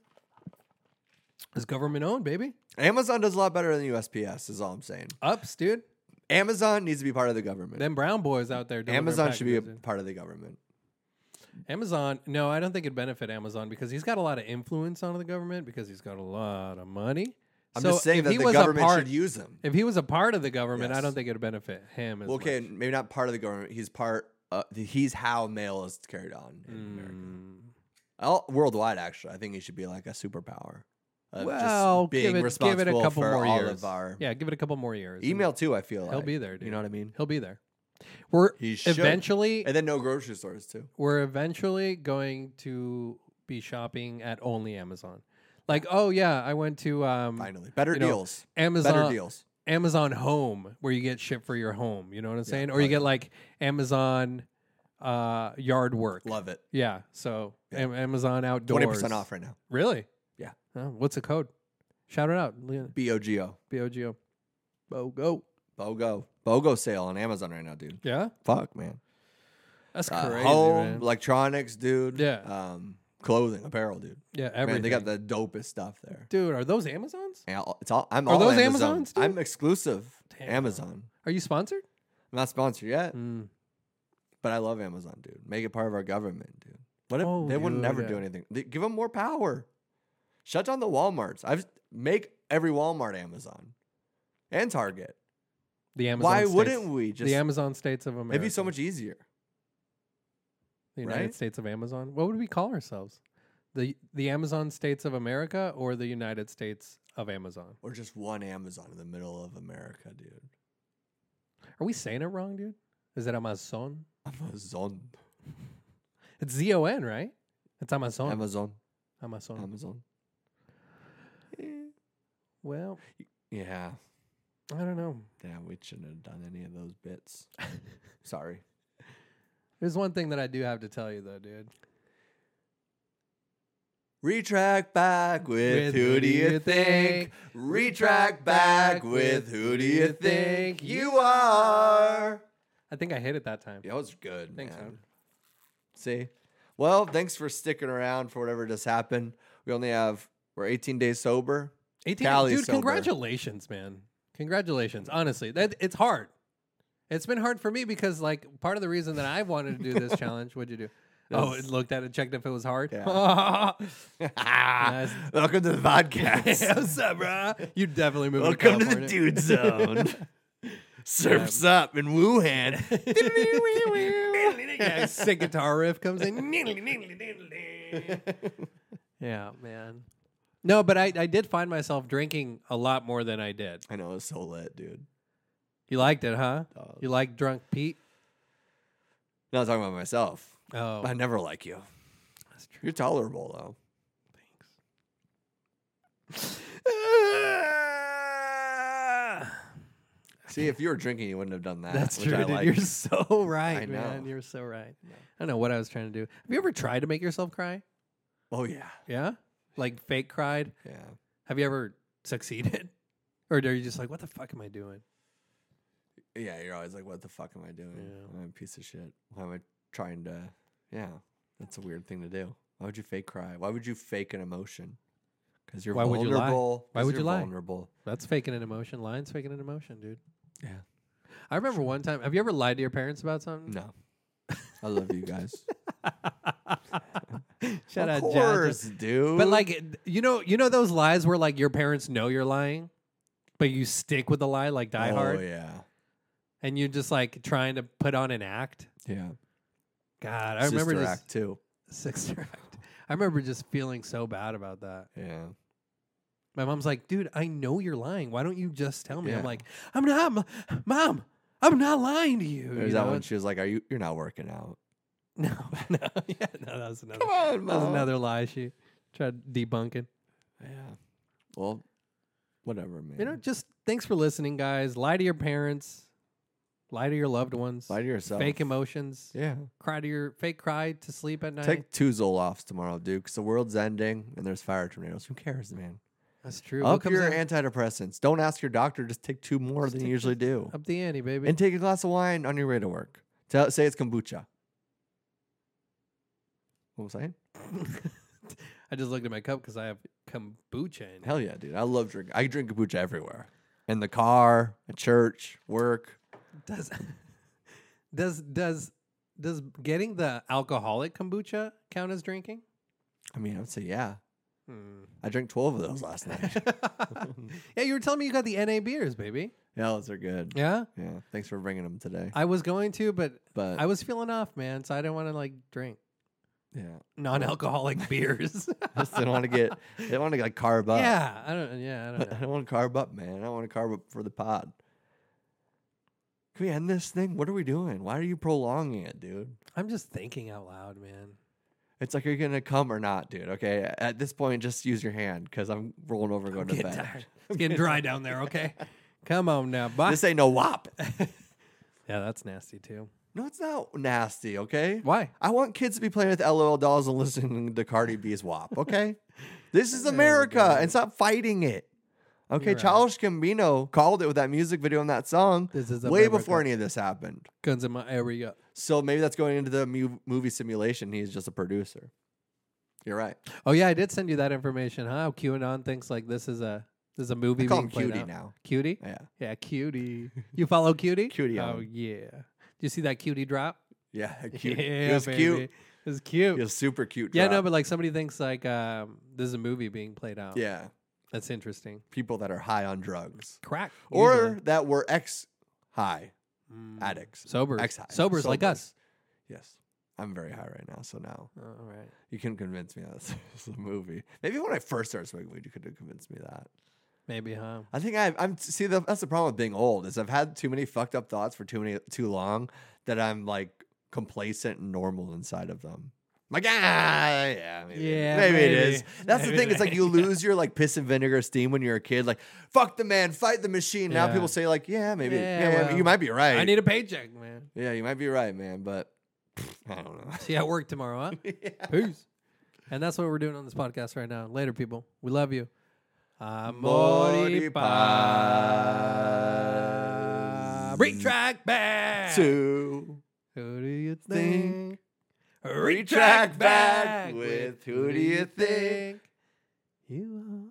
It's government owned, baby. Amazon does a lot better than U S P S, is all I'm saying. Ups, dude. Amazon needs to be part of the government. Them brown boys out there. delivering Amazon should be a packages in. part of the government. Amazon. No, I don't think it'd benefit Amazon because he's got a lot of influence on the government because he's got a lot of money. I'm So just saying if that he the was a government part- should use them. If he was a part of the government, I Yes. don't think it'd benefit him as Well, okay, much. maybe not part of the government. He's part. Uh, he's how mail is carried on in America. Mm. All, worldwide, actually, I think he should be like a superpower. Of Well, just being give it, give responsible it a couple for more all years. of our Yeah, give it a couple more years. email too. I feel He'll like be there, dude. You know what I mean? He'll be there. We're He should. eventually And then no grocery stores too. we're eventually going to be shopping at only Amazon. Like, oh yeah, I went to um, Finally, better you know, deals. Amazon Better deals. Amazon Home where you get shit for your home. You know what I'm Yeah, saying? Or oh, you yeah. get like Amazon uh, yard work. Love it. Yeah. So Yeah. Am- Amazon outdoors. Twenty percent off right now. Really? Yeah. Oh, what's the code? Shout it out. Leon. B O G O. B O G O. BOGO. BOGO. BOGO sale on Amazon right now, dude. Yeah. Fuck, man. That's Uh, crazy, home, man. electronics, dude. Yeah. Um, clothing, apparel, dude. Yeah. Everything. Man, they got the dopest stuff there. Dude, are those Amazons? Yeah, it's all. I'm Are all those Amazon. Amazons, dude? I'm exclusive. Damn. Amazon. Are you sponsored? I'm not sponsored yet, Mm. but I love Amazon, dude. Make it part of our government, dude. What if Oh, they would dude, never yeah. do anything? They, give them more power. Shut down the WalMarts. I've make every Walmart Amazon and Target. The Amazon. Why states, wouldn't we just? the Amazon states of America? It'd be so much easier. The United right? States of Amazon. What would we call ourselves? The the Amazon states of America or the United States of Amazon? Or just one Amazon in the middle of America, dude. Are we saying it wrong, dude? Is it Amazon? Amazon. It's Z O N, right? It's Amazon. Amazon. Amazon. Amazon. Eh, Well, Yeah. I don't know. Yeah, we shouldn't have done any of those bits. Sorry. There's one thing that I do have to tell you, though, dude. Retract back with, who do you think? Retract back with who do you think you are? I think I hit it that time. Yeah, that was good, Thanks, man. man. See? Well, thanks for sticking around for whatever just happened. We only have, we're eighteen days sober. eighteen, Cali's dude, sober. congratulations, man. Congratulations. Honestly, that it's hard. It's been hard for me because, like, part of the reason that I wanted to do this challenge, what'd you do? Oh, it looked at it, checked if it was hard. Yeah. Nice. Welcome to the podcast. What's up, bro? You definitely moved Welcome to the California. dude zone. Surfs up in Wuhan. Yeah, sick guitar riff comes in. Yeah, man. No, but I, I did find myself drinking a lot more than I did. I know, it's so lit, dude. You liked it, huh? Oh. You like drunk Pete? Not talking about myself. Oh, I never like you. that's true. You're tolerable, though. See, if you were drinking, you wouldn't have done that. That's which true, I dude. like. You're so right, I man. know. You're so right. I don't know what I was trying to do. Have you ever tried to make yourself cry? Oh, yeah. Yeah? Like fake cried? Yeah. Have you ever succeeded? Or are you just like, what the fuck am I doing? Yeah, you're always like, what the fuck am I doing? Yeah. I'm a piece of shit. Why am I trying to? Yeah, that's a weird thing to do. Why would you fake cry? Why would you fake an emotion? Because you're Why would you lie? vulnerable. Why 'Cause would you're you lie? Vulnerable. That's faking an emotion. Lying's faking an emotion, dude. Yeah. I remember one time. Have you ever lied to your parents about something? No. I love you guys. Shout of out, course, John. dude. But like, you know, you know those lies where like your parents know you're lying, but you stick with the lie like Die oh, Hard, yeah. and you're just like trying to put on an act. Yeah. God, I remember Sister just Act too. Sister Act. I remember just feeling so bad about that. Yeah. My mom's like, dude, I know you're lying. Why don't you just tell me? Yeah. I'm like, I'm not, m- mom. I'm not lying to you. There's you that know? one. She was like, "Are you? You're not working out." No, no, yeah, no, that was another. Come on, That was Mom. another lie she tried debunking. Yeah. Well, whatever, man. You know, just thanks for listening, guys. Lie to your parents. Lie to your loved ones. lie to yourself. Fake emotions. Yeah. Cry to your fake cry to sleep at night. Take two Zolofts tomorrow, dude. 'Cause the world's ending and there's fire tornadoes. Who cares, man? That's true. What Up comes your out- antidepressants. Don't ask your doctor. Just take two more Just than take you usually do. up the ante, baby. And take a glass of wine on your way to work. Tell, say it's kombucha. What was I saying? I just looked at my cup because I have kombucha in it. Hell yeah, dude. I love drink. I drink kombucha everywhere. In the car, at church, work. Does does does does getting the alcoholic kombucha count as drinking? I mean, I would say yeah. Hmm. I drank twelve of those last night. Yeah, you were telling me you got the N A beers, baby. Yeah, those are good. Yeah, Yeah. Thanks for bringing them today. I was going to, but But I was feeling off, man, so I didn't want to like drink yeah, non-alcoholic beers. I just didn't want to get. I didn't want to like carb up. Yeah, I don't. Yeah, I I don't know. don't want to carb up, man. I want to carb up for the pod. Can we end this thing? What are we doing? Why are you prolonging it, dude? I'm just thinking out loud, man. It's like you're gonna come or not, dude. Okay. At this point, just use your hand because I'm rolling over, and going I'm to getting bed. tired. It's getting dry down there. Okay, come on now, bye. This ain't no W A P. Yeah, that's nasty too. No, it's not nasty. Okay. Why? I want kids to be playing with L O L dolls and listening to Cardi B's W A P. Okay. This is There we America, go. and stop fighting it. Okay, You're right. Childish Gambino called it with that music video and that song This is way America. before any of this happened. Guns in my area. So maybe that's going into the mu- movie simulation. He's just a producer. You're right. Oh yeah, I did send you that information, huh? How QAnon thinks like this is a this is a movie. I call being him played Cutie out. now. Cutie? Yeah. Yeah, Cutie. You follow Cutie? Cutie Oh on. yeah. Did you see that Cutie drop? Yeah. Cute. Yeah, He was baby. cute. It was cute. He was super cute. Yeah, no, drop. but like somebody thinks like um, this is a movie being played out. Yeah. That's interesting. People that are high on drugs Crack. or usually. that were ex high Mm. addicts. Sobers. Ex-high. Sobers like us. Yes. I'm very high right now. So now Oh, all right. you can convince me that this is a movie. Maybe when I first started smoking weed, you could have convinced me that. Maybe, huh? I think I, I'm see the, that's the problem with being old is I've had too many fucked up thoughts for too many too long that I'm like complacent and normal inside of them. Like ah yeah maybe, Yeah, maybe, it maybe. is. That's the Maybe, thing. It's like you maybe. lose your like piss and vinegar steam when you're a kid. Like fuck the man, fight the machine. Now Yeah. people say like yeah maybe yeah, Yeah, well, well, you might be right. I need a paycheck, man. yeah you might be right man, but I don't know. See you at work tomorrow, huh? Yeah. Peace. And that's what we're doing on this podcast right now. Later, people. We love you. Morty Amori pa. Retract back. Two. Who do you Think. think? Retract back with who do you think? You are.